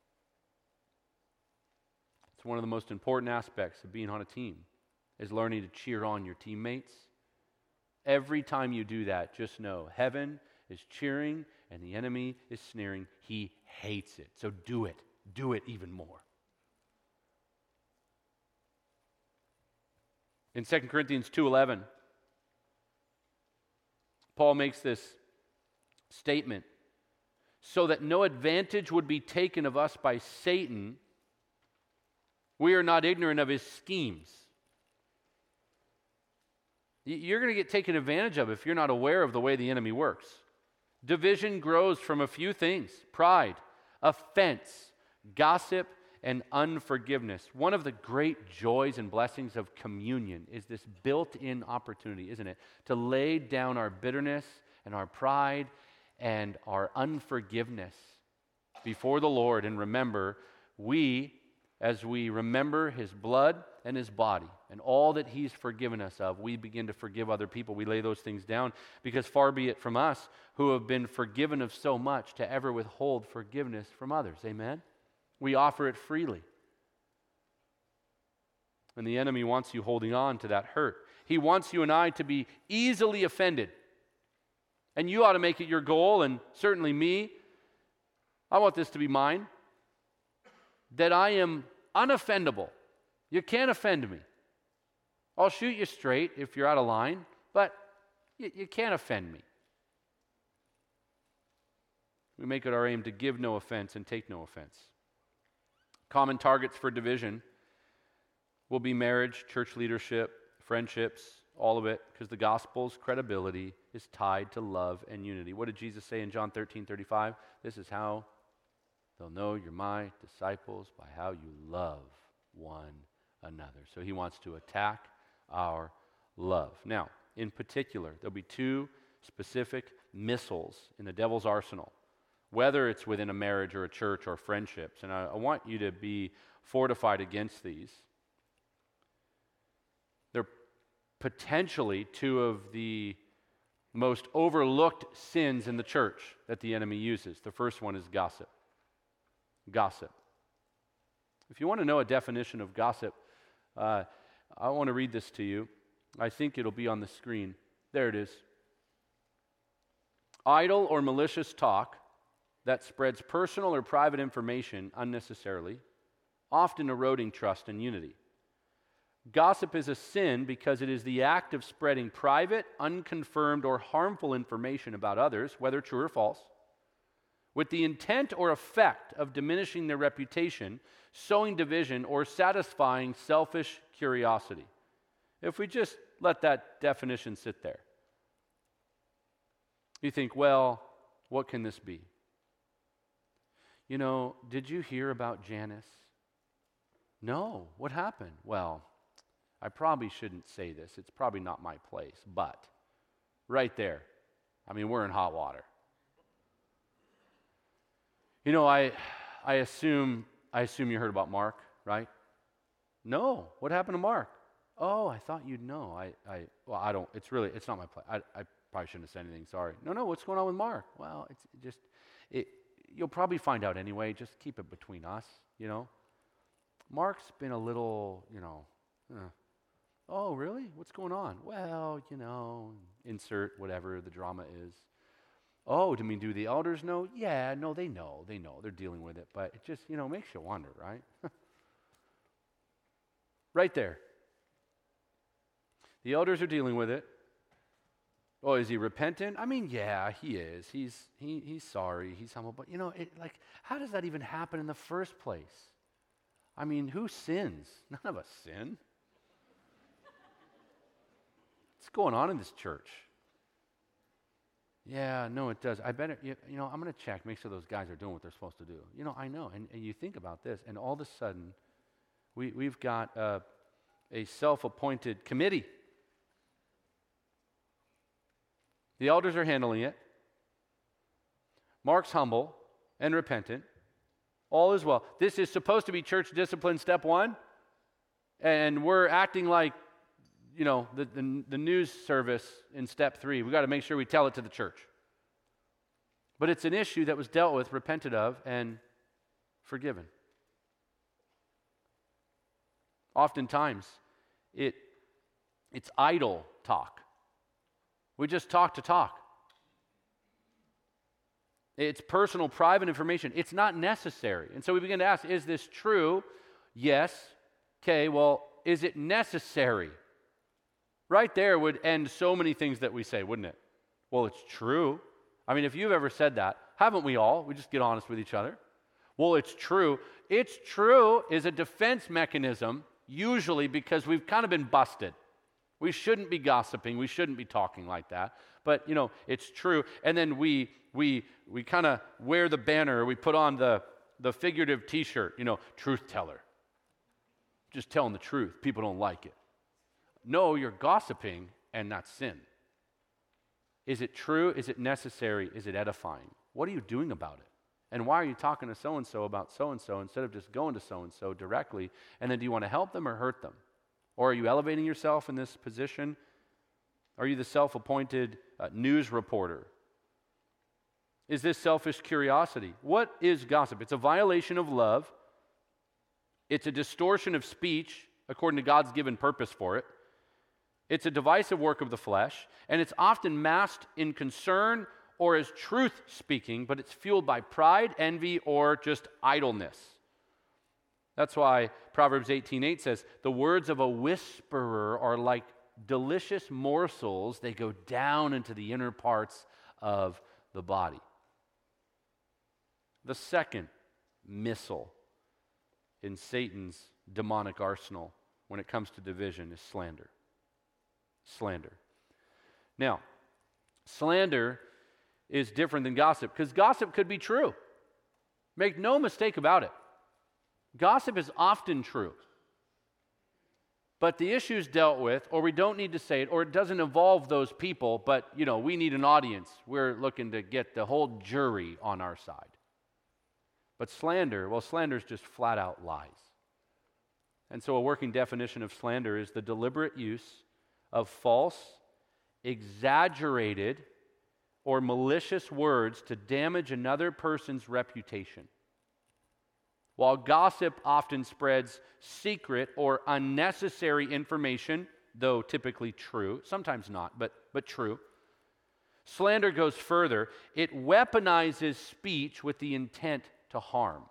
It's one of the most important aspects of being on a team, is learning to cheer on your teammates. Every time you do that, just know heaven is cheering and the enemy is sneering. He hates it. So do it. Do it even more. In 2 Corinthians 2:11, Paul makes this statement, so that no advantage would be taken of us by Satan, we are not ignorant of his schemes. You're going to get taken advantage of if you're not aware of the way the enemy works. Division grows from a few things: pride, offense, gossip, and unforgiveness. One of the great joys and blessings of communion is this built-in opportunity, isn't it? To lay down our bitterness and our pride and our unforgiveness before the Lord, and remember, as we remember his blood and his body and all that he's forgiven us of, we begin to forgive other people. We lay those things down, because far be it from us who have been forgiven of so much to ever withhold forgiveness from others. Amen? We offer it freely. And the enemy wants you holding on to that hurt. He wants you and I to be easily offended. And you ought to make it your goal, and certainly me, I want this to be mine, that I am unoffendable. You can't offend me. I'll shoot you straight if you're out of line, but you can't offend me. We make it our aim to give no offense and take no offense. Common targets for division will be marriage, church leadership, friendships, all of it, because the gospel's credibility is tied to love and unity. What did Jesus say in John 13:35? This is how they'll know you're my disciples, by how you love one another. So he wants to attack our love. Now, in particular, there'll be two specific missiles in the devil's arsenal, whether it's within a marriage or a church or friendships. And I want you to be fortified against these. They're potentially two of the most overlooked sins in the church that the enemy uses. The first one is gossip. Gossip. If you want to know a definition of gossip, I want to read this to you. I think it'll be on the screen. There it is. Idle or malicious talk that spreads personal or private information unnecessarily, often eroding trust and unity. Gossip is a sin because it is the act of spreading private, unconfirmed, or harmful information about others, whether true or false, with the intent or effect of diminishing their reputation, sowing division, or satisfying selfish curiosity. If we just let that definition sit there, you think, well, what can this be? You know, did you hear about Janice? No, what happened? Well, I probably shouldn't say this. It's probably not my place, but right there, I mean, we're in hot water. You know, I assume you heard about Mark, right? No, what happened to Mark? Oh, I thought you'd know. I don't. It's not my place. I probably shouldn't have said anything. Sorry. No, what's going on with Mark? Well, you'll probably find out anyway. Just keep it between us, you know. Mark's been a little, oh, really? What's going on? Well, insert whatever the drama is. Oh, do the elders know? Yeah, no, they know. They're dealing with it. But it just, makes you wonder, right? Right there. The elders are dealing with it. Oh, is he repentant? I mean, yeah, he is. He's sorry. He's humble. But, how does that even happen in the first place? I mean, who sins? None of us sin. What's going on in this church? Yeah, no, it does. I better, I'm going to check, make sure those guys are doing what they're supposed to do. I know. And you think about this, and all of a sudden, we've got a self-appointed committee. The elders are handling it. Mark's humble and repentant. All is well. This is supposed to be church discipline step 1, and we're acting like, the news service in step 3. We've got to make sure we tell it to the church. But it's an issue that was dealt with, repented of, and forgiven. Oftentimes, it's idle talk. We just talk to talk. It's personal, private information. It's not necessary. And so we begin to ask, is this true? Yes. Okay, well, is it necessary? Right there would end so many things that we say, wouldn't it? Well, it's true. I mean, if you've ever said that, haven't we all? We just get honest with each other. Well, it's true. It's true is a defense mechanism, usually because we've kind of been busted. We shouldn't be gossiping. We shouldn't be talking like that. But, it's true. And then we kind of wear the banner. We put on the figurative T-shirt, truth teller. Just telling the truth. People don't like it. No, you're gossiping, and that's sin. Is it true? Is it necessary? Is it edifying? What are you doing about it? And why are you talking to so-and-so about so-and-so instead of just going to so-and-so directly? And then do you want to help them or hurt them? Or are you elevating yourself in this position? Are you the self-appointed news reporter? Is this selfish curiosity? What is gossip? It's a violation of love. It's a distortion of speech according to God's given purpose for it. It's a divisive work of the flesh, and it's often masked in concern or as truth speaking, but it's fueled by pride, envy, or just idleness. That's why Proverbs 18:8 says, the words of a whisperer are like delicious morsels. They go down into the inner parts of the body. The second missile in Satan's demonic arsenal when it comes to division is slander. slander. Now, slander is different than gossip because gossip could be true. Make no mistake about it. Gossip is often true. But the issue's dealt with, or we don't need to say it, or it doesn't involve those people, but, we need an audience. We're looking to get the whole jury on our side. But slander is just flat out lies. And so a working definition of slander is the deliberate use of false, exaggerated, or malicious words to damage another person's reputation. While gossip often spreads secret or unnecessary information, though typically true, sometimes not, but true, slander goes further. It weaponizes speech with the intent to harm.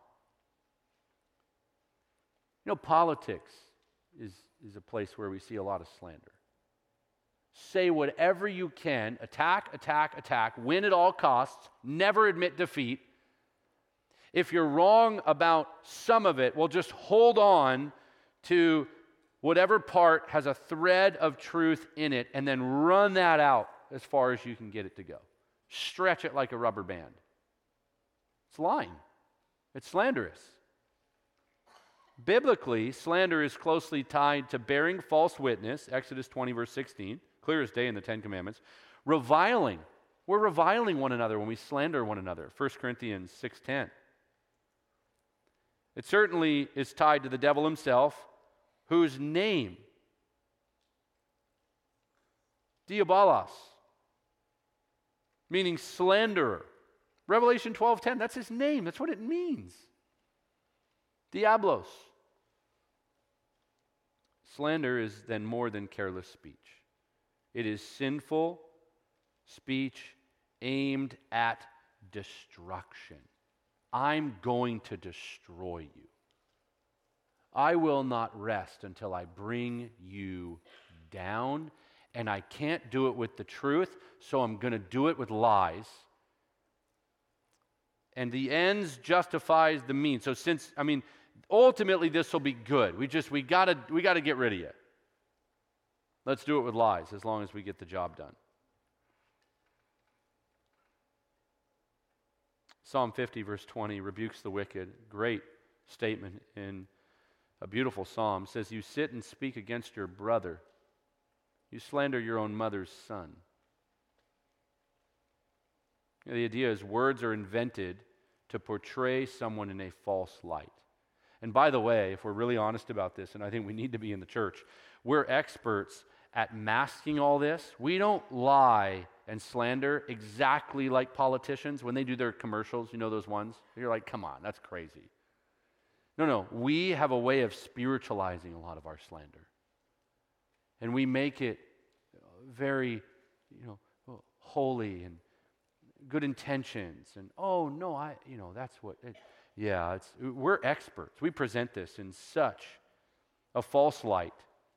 Politics is a place where we see a lot of slander. Say whatever you can, attack, win at all costs, never admit defeat. If you're wrong about some of it, well, just hold on to whatever part has a thread of truth in it and then run that out as far as you can get it to go. Stretch it like a rubber band. It's lying. It's slanderous. Biblically, slander is closely tied to bearing false witness, Exodus 20, verse 16, clear as day in the Ten Commandments. Reviling. We're reviling one another when we slander one another, 1 Corinthians 6:10. It certainly is tied to the devil himself, whose name, Diabolos, meaning slanderer. Revelation 12:10, that's his name. That's what it means. Diablos. Slander is then more than careless speech. It is sinful speech aimed at destruction. I'm going to destroy you. I will not rest until I bring you down, and I can't do it with the truth, so I'm going to do it with lies. And the ends justifies the means. So ultimately this will be good. We got to get rid of you. Let's do it with lies as long as we get the job done. Psalm 50 verse 20 rebukes the wicked. Great statement in a beautiful psalm. It says, "You sit and speak against your brother. You slander your own mother's son." The idea is words are invented to portray someone in a false light. And by the way, if we're really honest about this, and I think we need to be in the church, we're experts at masking all this. We don't lie and slander exactly like politicians when they do their commercials, those ones? You're like, come on, that's crazy. No, we have a way of spiritualizing a lot of our slander. And we make it very, holy and good intentions. And, that's what, we're experts. We present this in such a false light.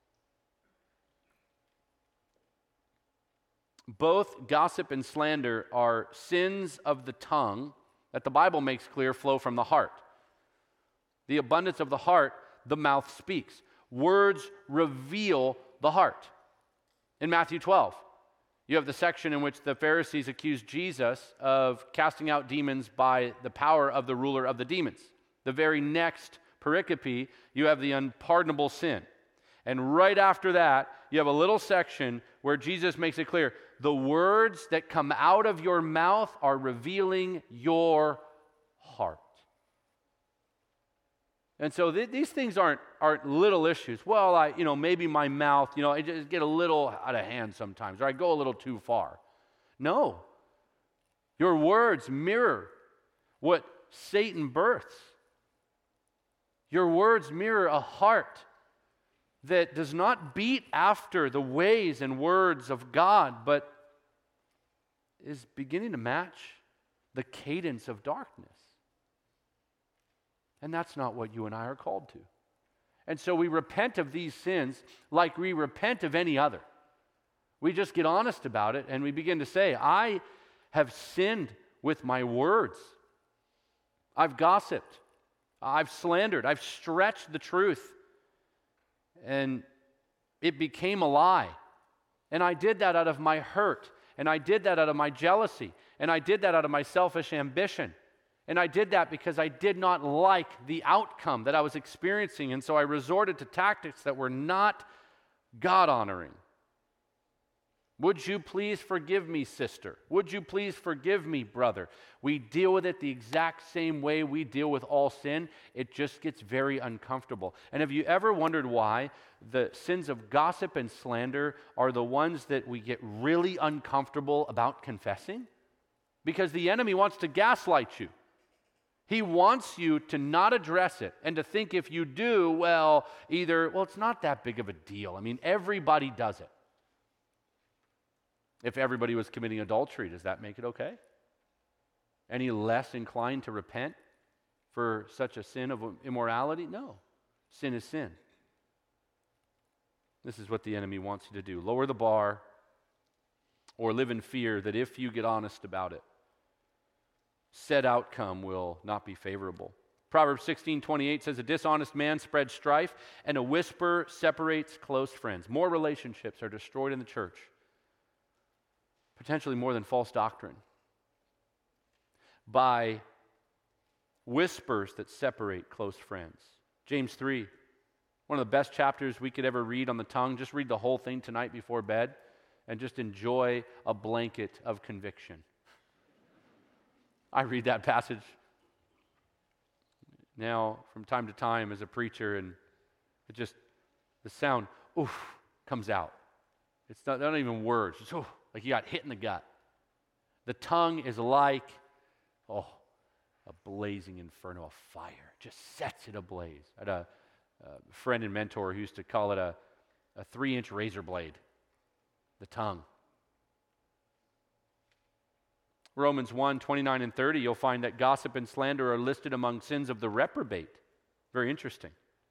Both gossip and slander are sins of the tongue that the Bible makes clear flow from the heart. The abundance of the heart, the mouth speaks. Words reveal the heart. In Matthew 12, you have the section in which the Pharisees accused Jesus of casting out demons by the power of the ruler of the demons. The very next pericope, you have the unpardonable sin. And right after that, you have a little section where Jesus makes it clear, the words that come out of your mouth are revealing your heart. And so these things aren't little issues. Well, maybe my mouth, I just get a little out of hand sometimes, or I go a little too far. No. Your words mirror what Satan births. Your words mirror a heart that does not beat after the ways and words of God, but is beginning to match the cadence of darkness. And that's not what you and I are called to. And so we repent of these sins like we repent of any other. We just get honest about it and we begin to say, I have sinned with my words. I've gossiped. I've slandered. I've stretched the truth. And it became a lie. And I did that out of my hurt. And I did that out of my jealousy. And I did that out of my selfish ambition. And I did that because I did not like the outcome that I was experiencing. And so I resorted to tactics that were not God-honoring. Would you please forgive me, sister? Would you please forgive me, brother? We deal with it the exact same way we deal with all sin. It just gets very uncomfortable. And have you ever wondered why the sins of gossip and slander are the ones that we get really uncomfortable about confessing? Because the enemy wants to gaslight you. He wants you to not address it and to think if you do, it's not that big of a deal. I mean, everybody does it. If everybody was committing adultery, does that make it okay? Any less inclined to repent for such a sin of immorality? No. Sin is sin. This is what the enemy wants you to do. Lower the bar or live in fear that if you get honest about it, said outcome will not be favorable. Proverbs 16:28 says, a dishonest man spreads strife, and a whisper separates close friends. More relationships are destroyed in the church, potentially more than false doctrine, by whispers that separate close friends. James 3, one of the best chapters we could ever read on the tongue. Just read the whole thing tonight before bed and just enjoy a blanket of conviction. I read that passage now from time to time as a preacher, and it just, the sound, oof, comes out. It's not even words. It's like you got hit in the gut. The tongue is like, a blazing inferno of fire. Just sets it ablaze. I had a friend and mentor who used to call it a 3-inch razor blade, the tongue. Romans 1:29 and 30, you'll find that gossip and slander are listed among sins of the reprobate. Very interesting.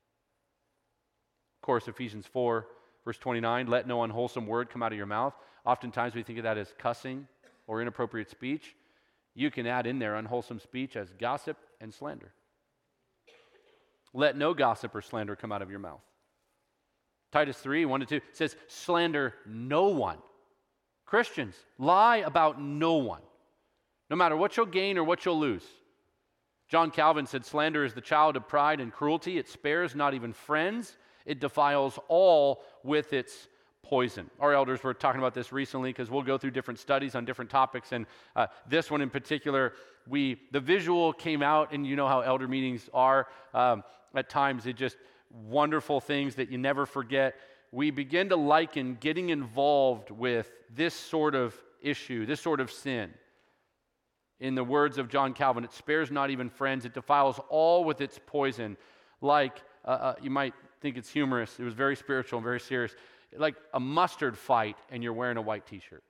Of course, Ephesians 4, verse 29, let no unwholesome word come out of your mouth. Oftentimes we think of that as cussing or inappropriate speech. You can add in there unwholesome speech as gossip and slander. Let no gossip or slander come out of your mouth. Titus 3, 1-2 says, slander no one. Christians, lie about no one, no matter what you'll gain or what you'll lose. John Calvin said, slander is the child of pride and cruelty. It spares not even friends. It defiles all with its poison. Our elders were talking about this recently because we'll go through different studies on different topics, and this one in particular, the visual came out, and you know how elder meetings are. At times, it just wonderful things that you never forget. We begin to liken getting involved with this sort of issue, this sort of sin. In the words of John Calvin, it spares not even friends. It defiles all with its poison. Like, you might think it's humorous. It was very spiritual and very serious. Like a mustard fight and you're wearing a white t-shirt.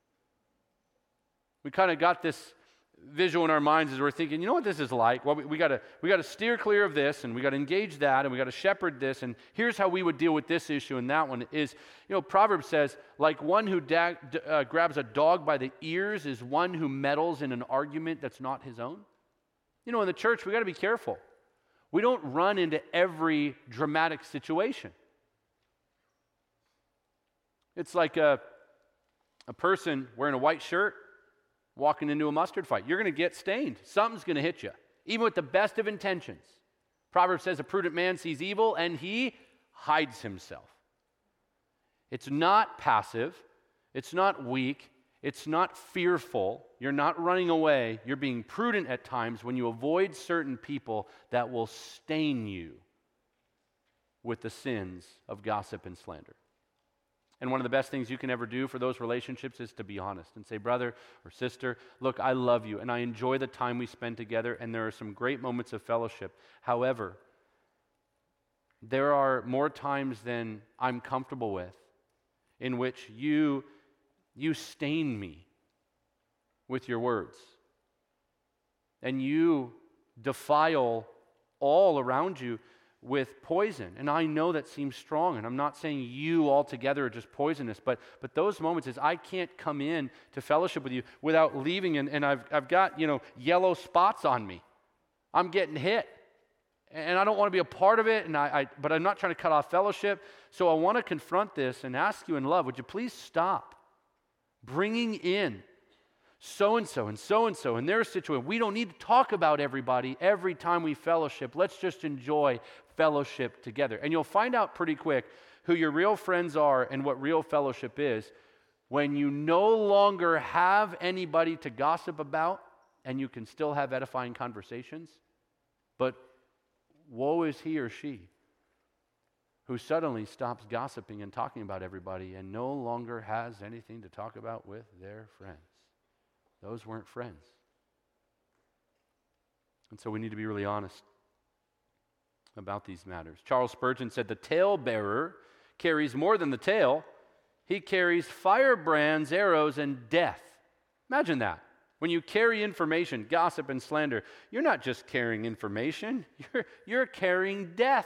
We kind of got this visual in our minds as we're thinking, you know what this is like? Well, we got to steer clear of this, and we got to engage that, and we got to shepherd this, and here's how we would deal with this issue and that one is, Proverbs says, like one who grabs a dog by the ears is one who meddles in an argument that's not his own. In the church, we got to be careful. We don't run into every dramatic situation. It's like a person wearing a white shirt walking into a mustard fight. You're going to get stained. Something's going to hit you, even with the best of intentions. Proverbs says a prudent man sees evil and he hides himself. It's not passive. It's not weak. It's not fearful. You're not running away. You're being prudent at times when you avoid certain people that will stain you with the sins of gossip and slander. And one of the best things you can ever do for those relationships is to be honest and say, brother or sister, look, I love you and I enjoy the time we spend together, and there are some great moments of fellowship. However, there are more times than I'm comfortable with in which you stain me with your words. And you defile all around you with poison. And I know that seems strong, and I'm not saying you altogether are just poisonous, but those moments is I can't come in to fellowship with you without leaving, and I've got, yellow spots on me. I'm getting hit. And I don't want to be a part of it, but I'm not trying to cut off fellowship. So I want to confront this and ask you in love, would you please stop bringing in so-and-so and so-and-so and their situation. We don't need to talk about everybody every time we fellowship. Let's just enjoy fellowship together. And you'll find out pretty quick who your real friends are and what real fellowship is when you no longer have anybody to gossip about and you can still have edifying conversations. But woe is he or she who suddenly stops gossiping and talking about everybody and no longer has anything to talk about with their friends. Those weren't friends. And so we need to be really honest about these matters. Charles Spurgeon said, the talebearer carries more than the tale. He carries firebrands, arrows, and death. Imagine that. When you carry information, gossip, and slander, you're not just carrying information, you're carrying death.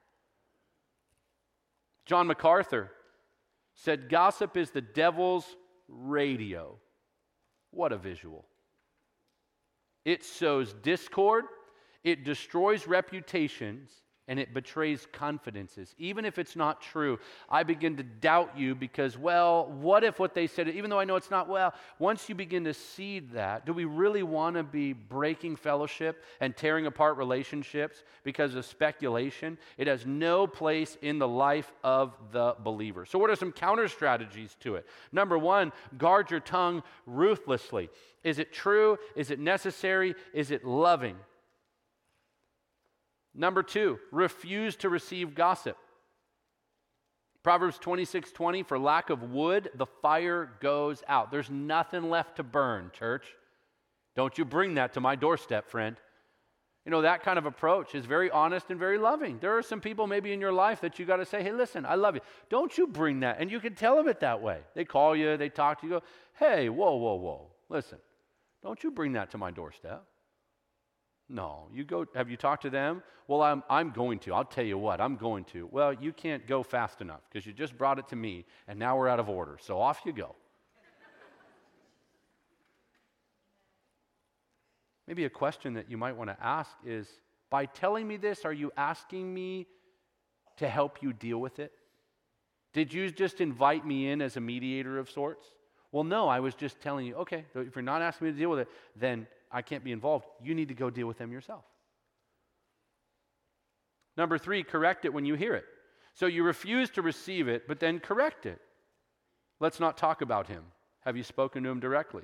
John MacArthur said, gossip is the devil's radio. What a visual. It sows discord, it destroys reputations, and it betrays confidences. Even if it's not true, I begin to doubt you because, well, what if what they said, even though I know it's not, well, once you begin to seed that, do we really want to be breaking fellowship and tearing apart relationships because of speculation? It has no place in the life of the believer. So what are some counter strategies to it? Number one, guard your tongue ruthlessly. Is it true? Is it necessary? Is it loving? Number two, refuse to receive gossip. Proverbs 26:20, for lack of wood, the fire goes out. There's nothing left to burn, church. Don't you bring that to my doorstep, friend. You know, that kind of approach is very honest and very loving. There are some people maybe in your life that you got to say, hey, listen, I love you. Don't you bring that. And you can tell them it that way. They call you, they talk to you, go, hey, whoa. Listen, don't you bring that to my doorstep. No, you go. Have you talked to them? Well, I'm going to. I'll tell you what, I'm going to. Well, you can't go fast enough because you just brought it to me and now we're out of order. So off you go. Maybe a question that you might want to ask is, by telling me this, are you asking me to help you deal with it? Did you just invite me in as a mediator of sorts? Well, no, I was just telling you, okay, if you're not asking me to deal with it, then I can't be involved. You need to go deal with them yourself. Number three, correct it when you hear it. So you refuse to receive it, but then correct it. Let's not talk about him. Have you spoken to him directly?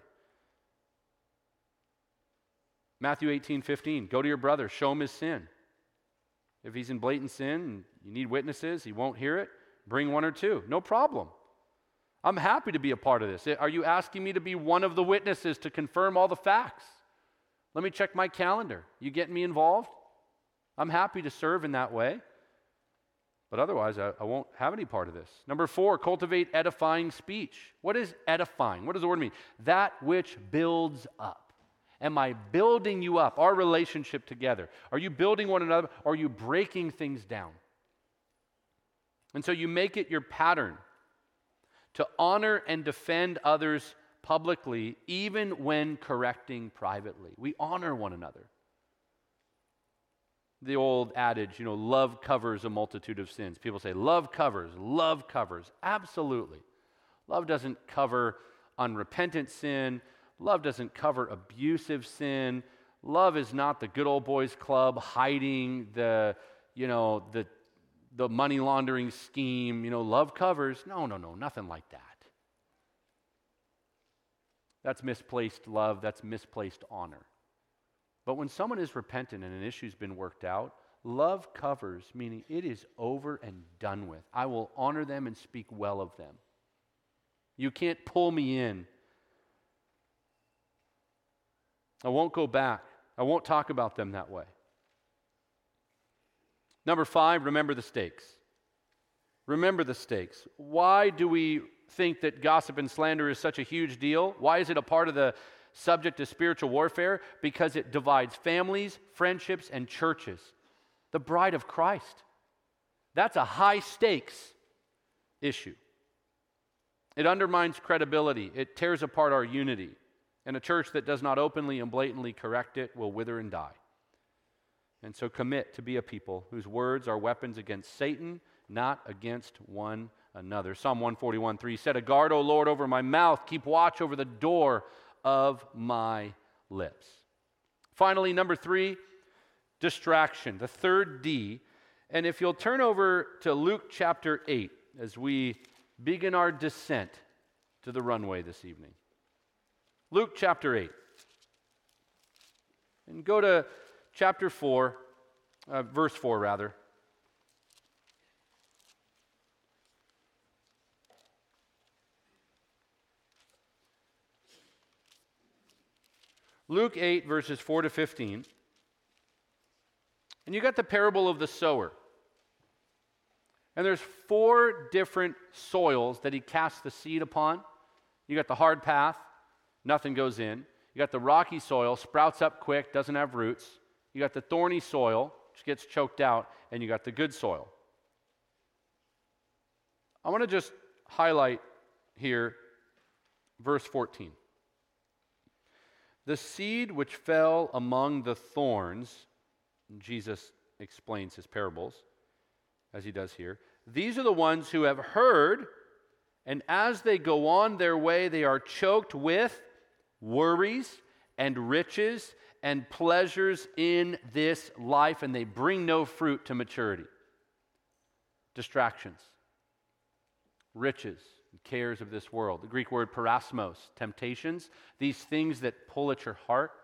Matthew 18:15, go to your brother, show him his sin. If he's in blatant sin and you need witnesses, he won't hear it, bring one or two. No problem. I'm happy to be a part of this. Are you asking me to be one of the witnesses to confirm all the facts? Let me check my calendar. You getting me involved? I'm happy to serve in that way. But otherwise, I won't have any part of this. Number four, cultivate edifying speech. What is edifying? What does the word mean? That which builds up. Am I building you up, our relationship together? Are you building one another? Or are you breaking things down? And so you make it your pattern to honor and defend others publicly, even when correcting privately. We honor one another. The old adage, love covers a multitude of sins. People say, love covers. Absolutely. Love doesn't cover unrepentant sin. Love doesn't cover abusive sin. Love is not the good old boys club hiding the money laundering scheme. Love covers. No, nothing like that. That's misplaced love. That's misplaced honor. But when someone is repentant and an issue's been worked out, love covers, meaning it is over and done with. I will honor them and speak well of them. You can't pull me in. I won't go back. I won't talk about them that way. Number five, remember the stakes. Remember the stakes. Why do we think that gossip and slander is such a huge deal? Why is it a part of the subject of spiritual warfare? Because it divides families, friendships, and churches. The bride of Christ. That's a high stakes issue. It undermines credibility. It tears apart our unity. And a church that does not openly and blatantly correct it will wither and die. And so commit to be a people whose words are weapons against Satan, not against one another. Psalm 141:3 said, "A guard, O Lord, over my mouth. Keep watch over the door of my lips." Finally, number 3, distraction, the third D. And if you'll turn over to Luke chapter 8 as we begin our descent to the runway this evening. Luke chapter 8. And go to chapter 4, verse 4 rather. Luke 8, verses 4 to 15. And you got the parable of the sower. And there's 4 different soils that he casts the seed upon. You got the hard path, nothing goes in. You got the rocky soil, sprouts up quick, doesn't have roots. You got the thorny soil, which gets choked out, and you got the good soil. I want to just highlight here verse 14. The seed which fell among the thorns, Jesus explains his parables, as he does here. These are the ones who have heard, and as they go on their way, they are choked with worries and riches and pleasures in this life, and they bring no fruit to maturity. Distractions, riches, and cares of this world. The Greek word parasmos, temptations, these things that pull at your heart.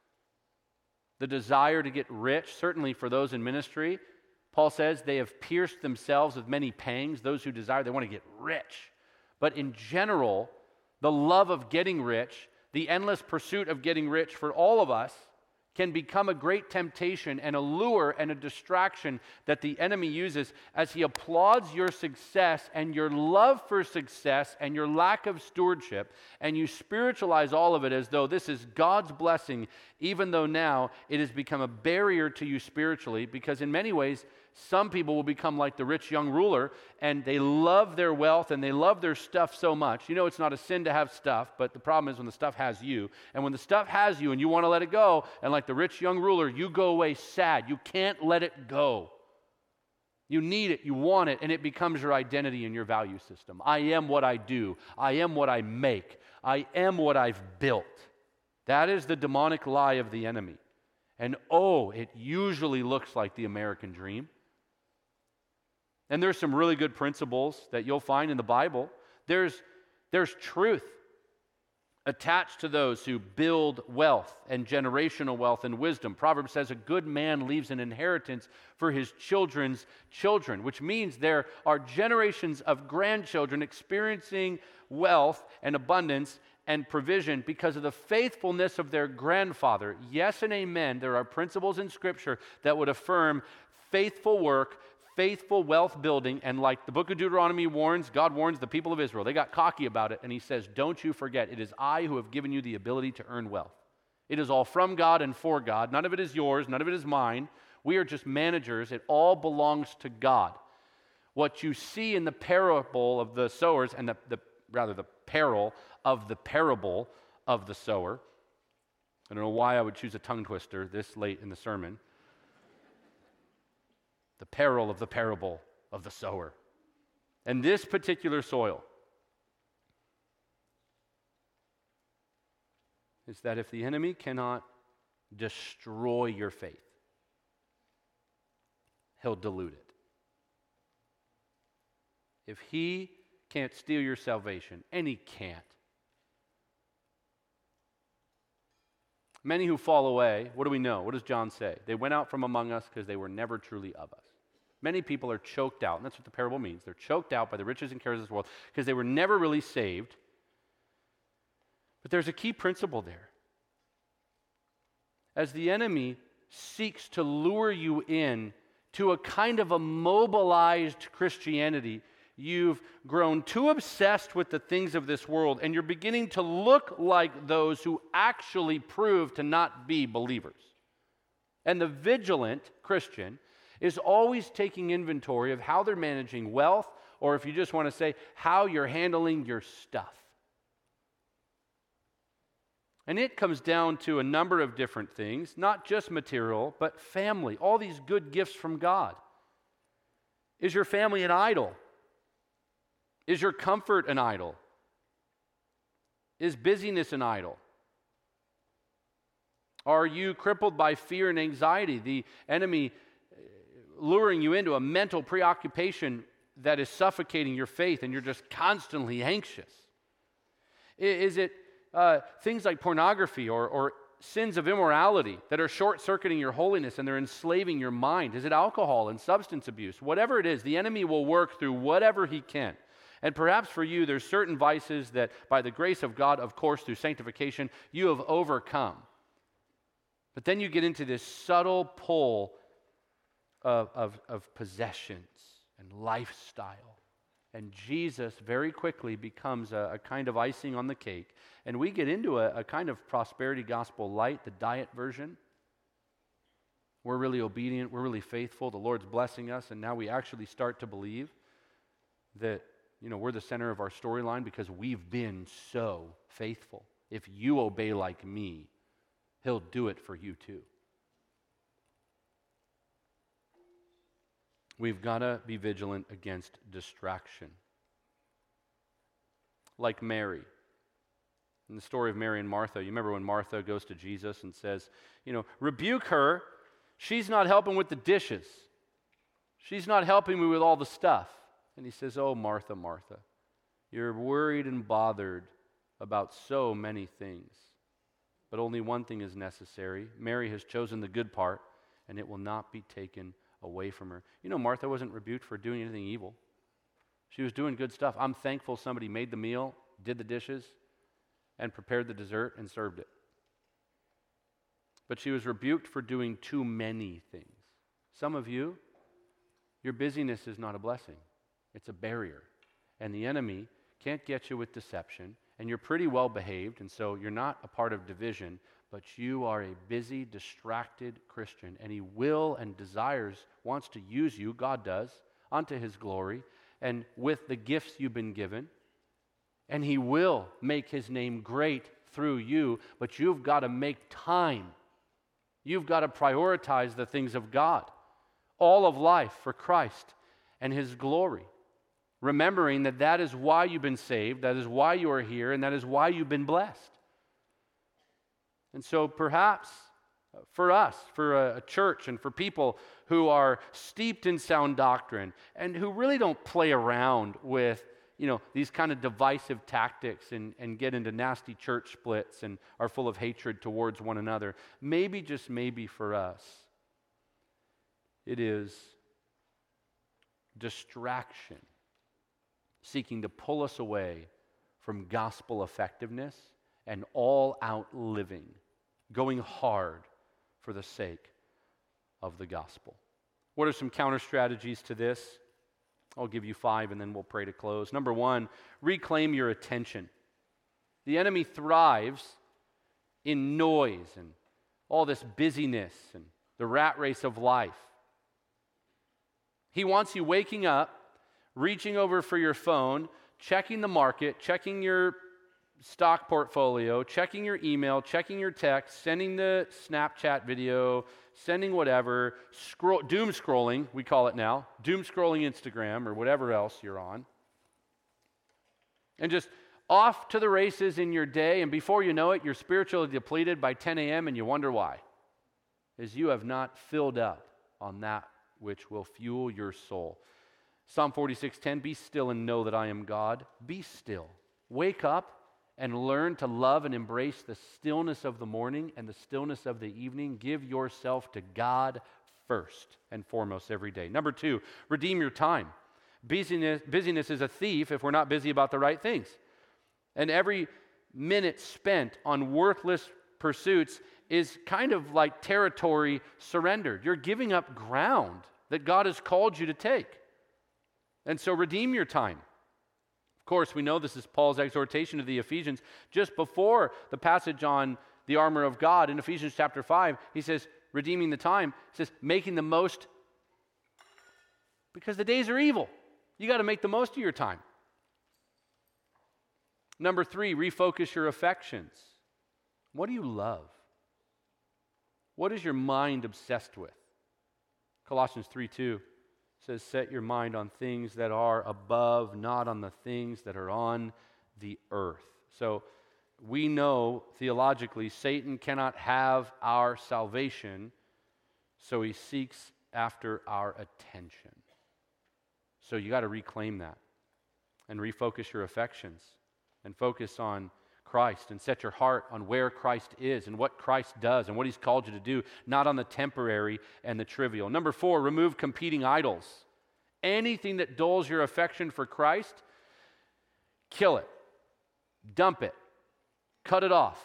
The desire to get rich, certainly for those in ministry. Paul says they have pierced themselves with many pangs. Those who desire, they want to get rich. But in general, the love of getting rich, the endless pursuit of getting rich for all of us can become a great temptation and a lure and a distraction that the enemy uses as he applauds your success and your love for success and your lack of stewardship, and you spiritualize all of it as though this is God's blessing, even though now it has become a barrier to you spiritually, because in many ways, some people will become like the rich young ruler, and they love their wealth and they love their stuff so much. You know, it's not a sin to have stuff, but the problem is when the stuff has you. And when the stuff has you and you want to let it go, and like the rich young ruler, you go away sad. You can't let it go. You need it, you want it, and it becomes your identity and your value system. I am what I do. I am what I make. I am what I've built. That is the demonic lie of the enemy. And oh, it usually looks like the American dream. And there's some really good principles that you'll find in the Bible. There's truth attached to those who build wealth and generational wealth and wisdom. Proverbs says a good man leaves an inheritance for his children's children, which means there are generations of grandchildren experiencing wealth and abundance and provision because of the faithfulness of their grandfather. Yes and amen. There are principles in Scripture that would affirm faithful work, faithful wealth building, and like the book of Deuteronomy warns, God warns the people of Israel. They got cocky about it, and he says, don't you forget, it is I who have given you the ability to earn wealth. It is all from God and for God. None of it is yours, none of it is mine. We are just managers. It all belongs to God. What you see in the parable of the sowers, and the peril of the parable of the sower. I don't know why I would choose a tongue twister this late in the sermon. The peril of the parable of the sower. And this particular soil is that if the enemy cannot destroy your faith, he'll dilute it. If he can't steal your salvation, and he can't. Many who fall away, what do we know? What does John say? They went out from among us because they were never truly of us. Many people are choked out, and that's what the parable means. They're choked out by the riches and cares of this world because they were never really saved. But there's a key principle there. As the enemy seeks to lure you in to a kind of a mobilized Christianity, you've grown too obsessed with the things of this world, and you're beginning to look like those who actually prove to not be believers. And the vigilant Christian is always taking inventory of how they're managing wealth, or if you just want to say, how you're handling your stuff. And it comes down to a number of different things, not just material, but family, all these good gifts from God. Is your family an idol? Is your comfort an idol? Is busyness an idol? Are you crippled by fear and anxiety, the enemy luring you into a mental preoccupation that is suffocating your faith and you're just constantly anxious? Is it things like pornography or sins of immorality that are short-circuiting your holiness and they're enslaving your mind? Is it alcohol and substance abuse? Whatever it is, the enemy will work through whatever he can. And perhaps for you, there's certain vices that by the grace of God, of course, through sanctification, you have overcome. But then you get into this subtle pull of possessions and lifestyle. And Jesus very quickly becomes a kind of icing on the cake. And we get into a kind of prosperity gospel light, the diet version. We're really obedient, we're really faithful, the Lord's blessing us, and now we actually start to believe that we're the center of our storyline because we've been so faithful. If you obey like me, He'll do it for you too. We've got to be vigilant against distraction. Like Mary. In the story of Mary and Martha, you remember when Martha goes to Jesus and says, rebuke her. She's not helping with the dishes. She's not helping me with all the stuff. And he says, oh, Martha, Martha, you're worried and bothered about so many things. But only one thing is necessary. Mary has chosen the good part, and it will not be taken away from her. Martha wasn't rebuked for doing anything evil. She was doing good stuff. I'm thankful somebody made the meal, did the dishes, and prepared the dessert and served it. But she was rebuked for doing too many things. Some of you, your busyness is not a blessing. It's a barrier. And the enemy can't get you with deception, and you're pretty well behaved, and so you're not a part of division, but you are a busy, distracted Christian, and he will and wants to use you, God does, unto his glory, and with the gifts you've been given, and he will make his name great through you, but you've got to make time. You've got to prioritize the things of God, all of life for Christ and his glory. Remembering that is why you've been saved, that is why you are here, and that is why you've been blessed. And so perhaps for us, for a church and for people who are steeped in sound doctrine and who really don't play around with these kind of divisive tactics and get into nasty church splits and are full of hatred towards one another, maybe, just maybe for us, it is distraction seeking to pull us away from gospel effectiveness and all-out living, going hard for the sake of the gospel. What are some counter strategies to this? I'll give you 5 and then we'll pray to close. Number 1, reclaim your attention. The enemy thrives in noise and all this busyness and the rat race of life. He wants you waking up, reaching over for your phone, checking the market, checking your stock portfolio, checking your email, checking your text, sending the Snapchat video, sending whatever, doom scrolling, we call it now, doom scrolling Instagram or whatever else you're on. And just off to the races in your day, and before you know it, you're spiritually depleted by 10 a.m. and you wonder why. Is you have not filled up on that which will fuel your soul. Psalm 46:10, be still and know that I am God. Be still. Wake up and learn to love and embrace the stillness of the morning and the stillness of the evening. Give yourself to God first and foremost every day. Number 2, redeem your time. Busyness is a thief if we're not busy about the right things. And every minute spent on worthless pursuits is kind of like territory surrendered. You're giving up ground that God has called you to take. And so redeem your time. Of course, we know this is Paul's exhortation to the Ephesians. Just before the passage on the armor of God in Ephesians chapter 5, he says, redeeming the time, he says, making the most, because the days are evil. You got to make the most of your time. Number 3, refocus your affections What do you love? What is your mind obsessed with? Colossians 3:2 says, set your mind on things that are above, not on the things that are on the earth. So we know theologically Satan cannot have our salvation, so he seeks after our attention. So you got to reclaim that and refocus your affections and focus on Christ and set your heart on where Christ is and what Christ does and what he's called you to do, not on the temporary and the trivial. Number 4, remove competing idols. Anything that dulls your affection for Christ, kill it, dump it, cut it off.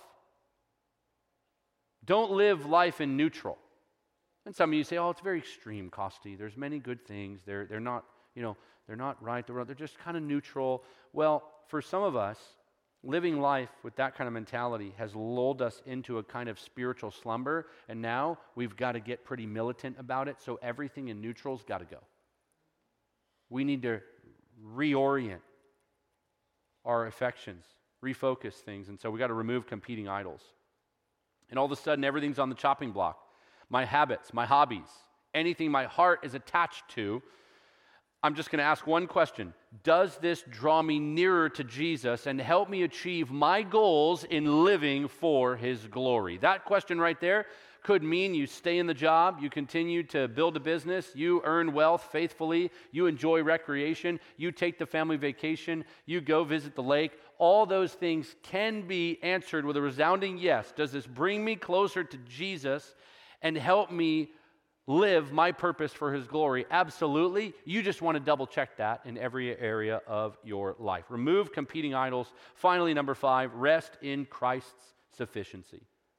Don't live life in neutral. And some of you say, oh, it's very extreme, Costi. There's many good things. They're not, they're not right, they're just kind of neutral. Well, for some of us, living life with that kind of mentality has lulled us into a kind of spiritual slumber, and now we've got to get pretty militant about it, so everything in neutral's got to go. We need to reorient our affections, refocus things, and so we got to remove competing idols. And all of a sudden, everything's on the chopping block. My habits, my hobbies, anything my heart is attached to, I'm just going to ask one question. Does this draw me nearer to Jesus and help me achieve my goals in living for his glory? That question right there could mean you stay in the job, you continue to build a business, you earn wealth faithfully, you enjoy recreation, you take the family vacation, you go visit the lake. All those things can be answered with a resounding yes. Does this bring me closer to Jesus and help me live my purpose for his glory? Absolutely. You just want to double check that in every area of your life. Remove competing idols. Finally, number 5, rest in Christ's sufficiency.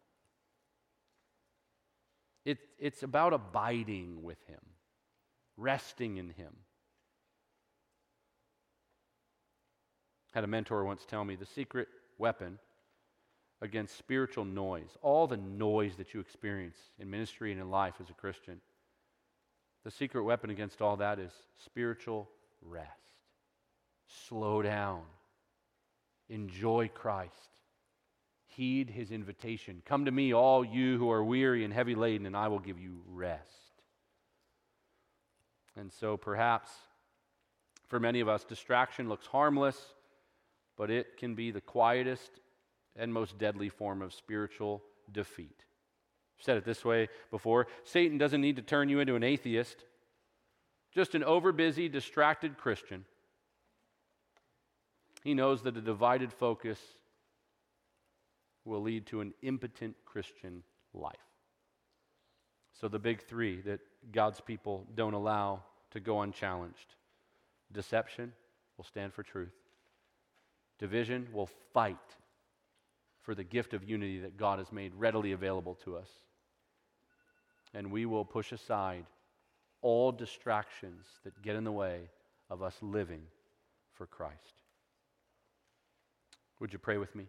It's about abiding with him, resting in him. I had a mentor once tell me the secret weapon against spiritual noise, all the noise that you experience in ministry and in life as a Christian, the secret weapon against all that is spiritual rest. Slow down. Enjoy Christ. Heed his invitation. Come to me, all you who are weary and heavy laden, and I will give you rest. And so perhaps for many of us, distraction looks harmless, but it can be the quietest and most deadly form of spiritual defeat. I've said it this way before. Satan doesn't need to turn you into an atheist, just an overbusy, distracted Christian. He knows that a divided focus will lead to an impotent Christian life. So the big 3 that God's people don't allow to go unchallenged. Deception will stand for truth. Division will fight for the gift of unity that God has made readily available to us. And we will push aside all distractions that get in the way of us living for Christ. Would you pray with me?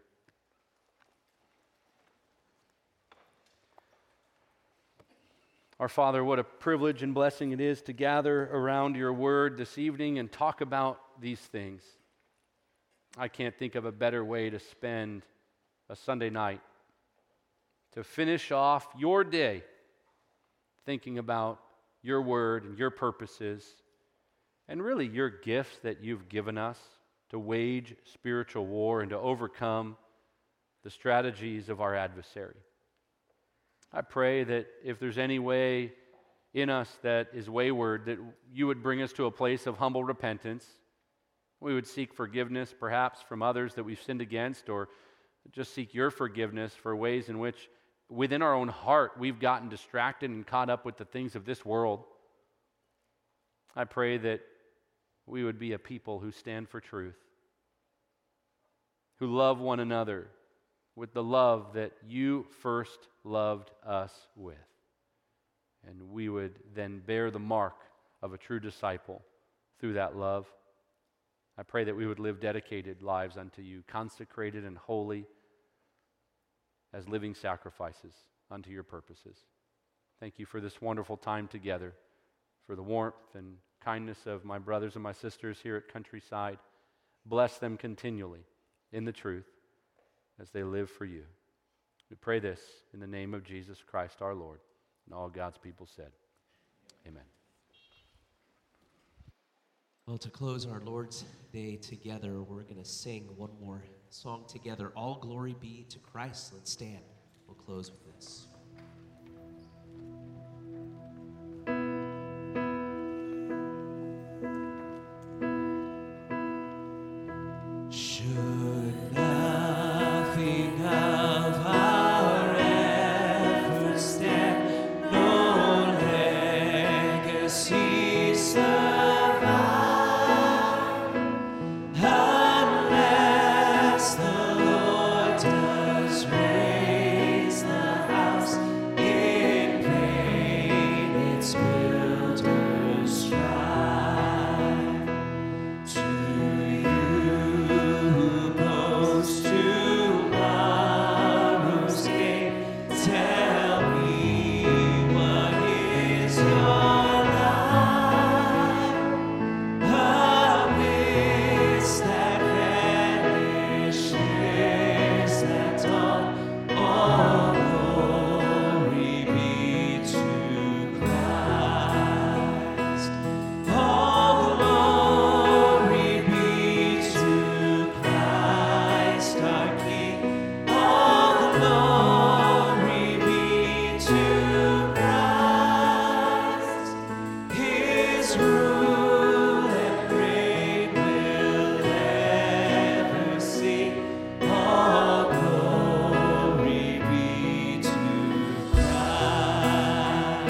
Our Father, what a privilege and blessing it is to gather around your word this evening and talk about these things. I can't think of a better way to spend a Sunday night, to finish off your day thinking about your word and your purposes, and really your gifts that you've given us to wage spiritual war and to overcome the strategies of our adversary. I pray that if there's any way in us that is wayward, that you would bring us to a place of humble repentance. We would seek forgiveness perhaps from others that we've sinned against, or just seek your forgiveness for ways in which within our own heart we've gotten distracted and caught up with the things of this world. I pray that we would be a people who stand for truth, who love one another with the love that you first loved us with. And we would then bear the mark of a true disciple through that love. I pray that we would live dedicated lives unto you, consecrated and holy as living sacrifices unto your purposes. Thank you for this wonderful time together, for the warmth and kindness of my brothers and my sisters here at Countryside. Bless them continually in the truth as they live for you. We pray this in the name of Jesus Christ our Lord. And all God's people said, amen. Well, to close our Lord's Day together, we're going to sing one more song together. All glory be to Christ. Let's stand. We'll close with this. Should nothing of our efforts stand, no legacy survive, unless the Lord does raise the house in vain, its builders strive. To you boast tomorrow's gain, tell me what is your life? A mist that vanishes at dawn. All glory be to Christ. All glory be to Christ our King. All glory be to Christ. His rule and reign will ever see. All glory be to Christ.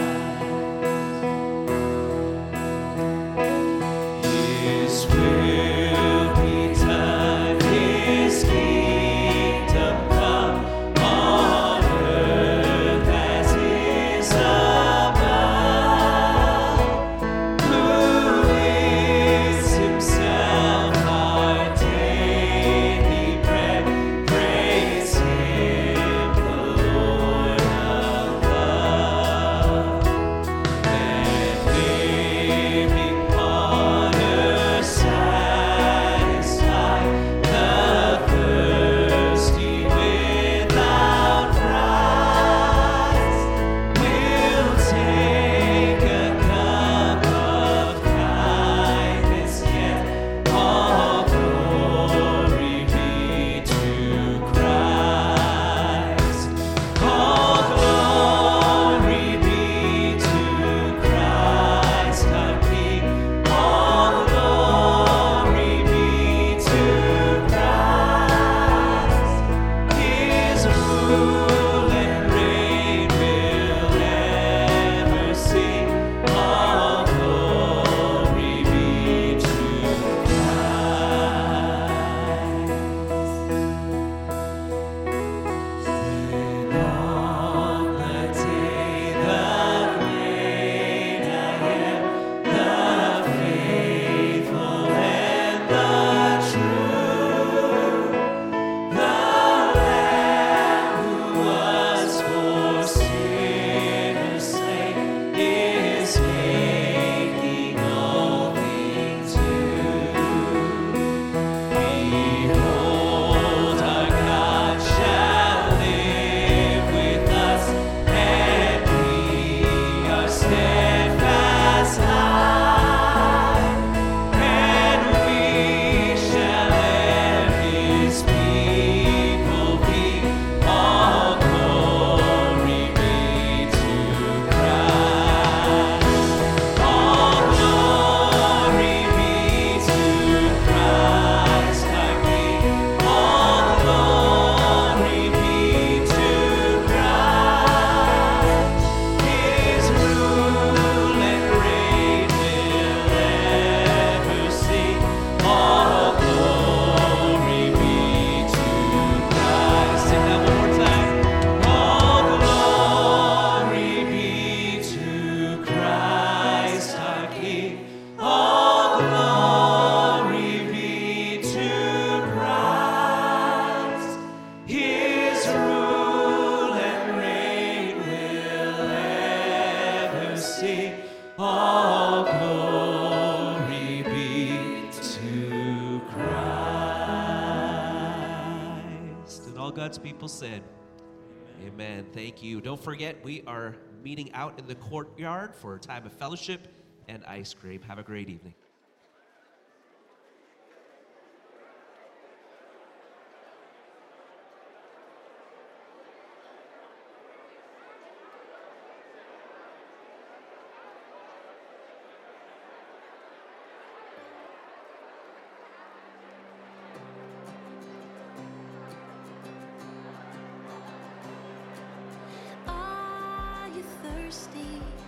His will be done, His kingdom come, on earth as is above. Who is Himself our daily bread? Praise Him, the Lord of love. And living waters satisfy the thirsty without price. We'll take a cup of kindness, yet all glory be to Christ. All glory be to Christ our King. All glory be to Christ. His rule and reign will ever see. All glory be to Christ. When on the day the great I am, the faithful and the true, the Lamb who was for sinners slain is making all things new. Behold, our God shall live with us, and be our steadfast light, and we shall let His people be. All glory be to Christ. All glory be to Christ our King. All glory be to Christ. His rule and reign will ever see. All glory be to Christ. Sing that one more time. All glory be to Christ our King. All glory be to Christ. His rule and reign will ever see. All glory be to Christ. And all God's people said, Amen. Thank you. Don't forget, we are meeting out in the courtyard for a time of fellowship and ice cream. Have a great evening. Are you thirsty?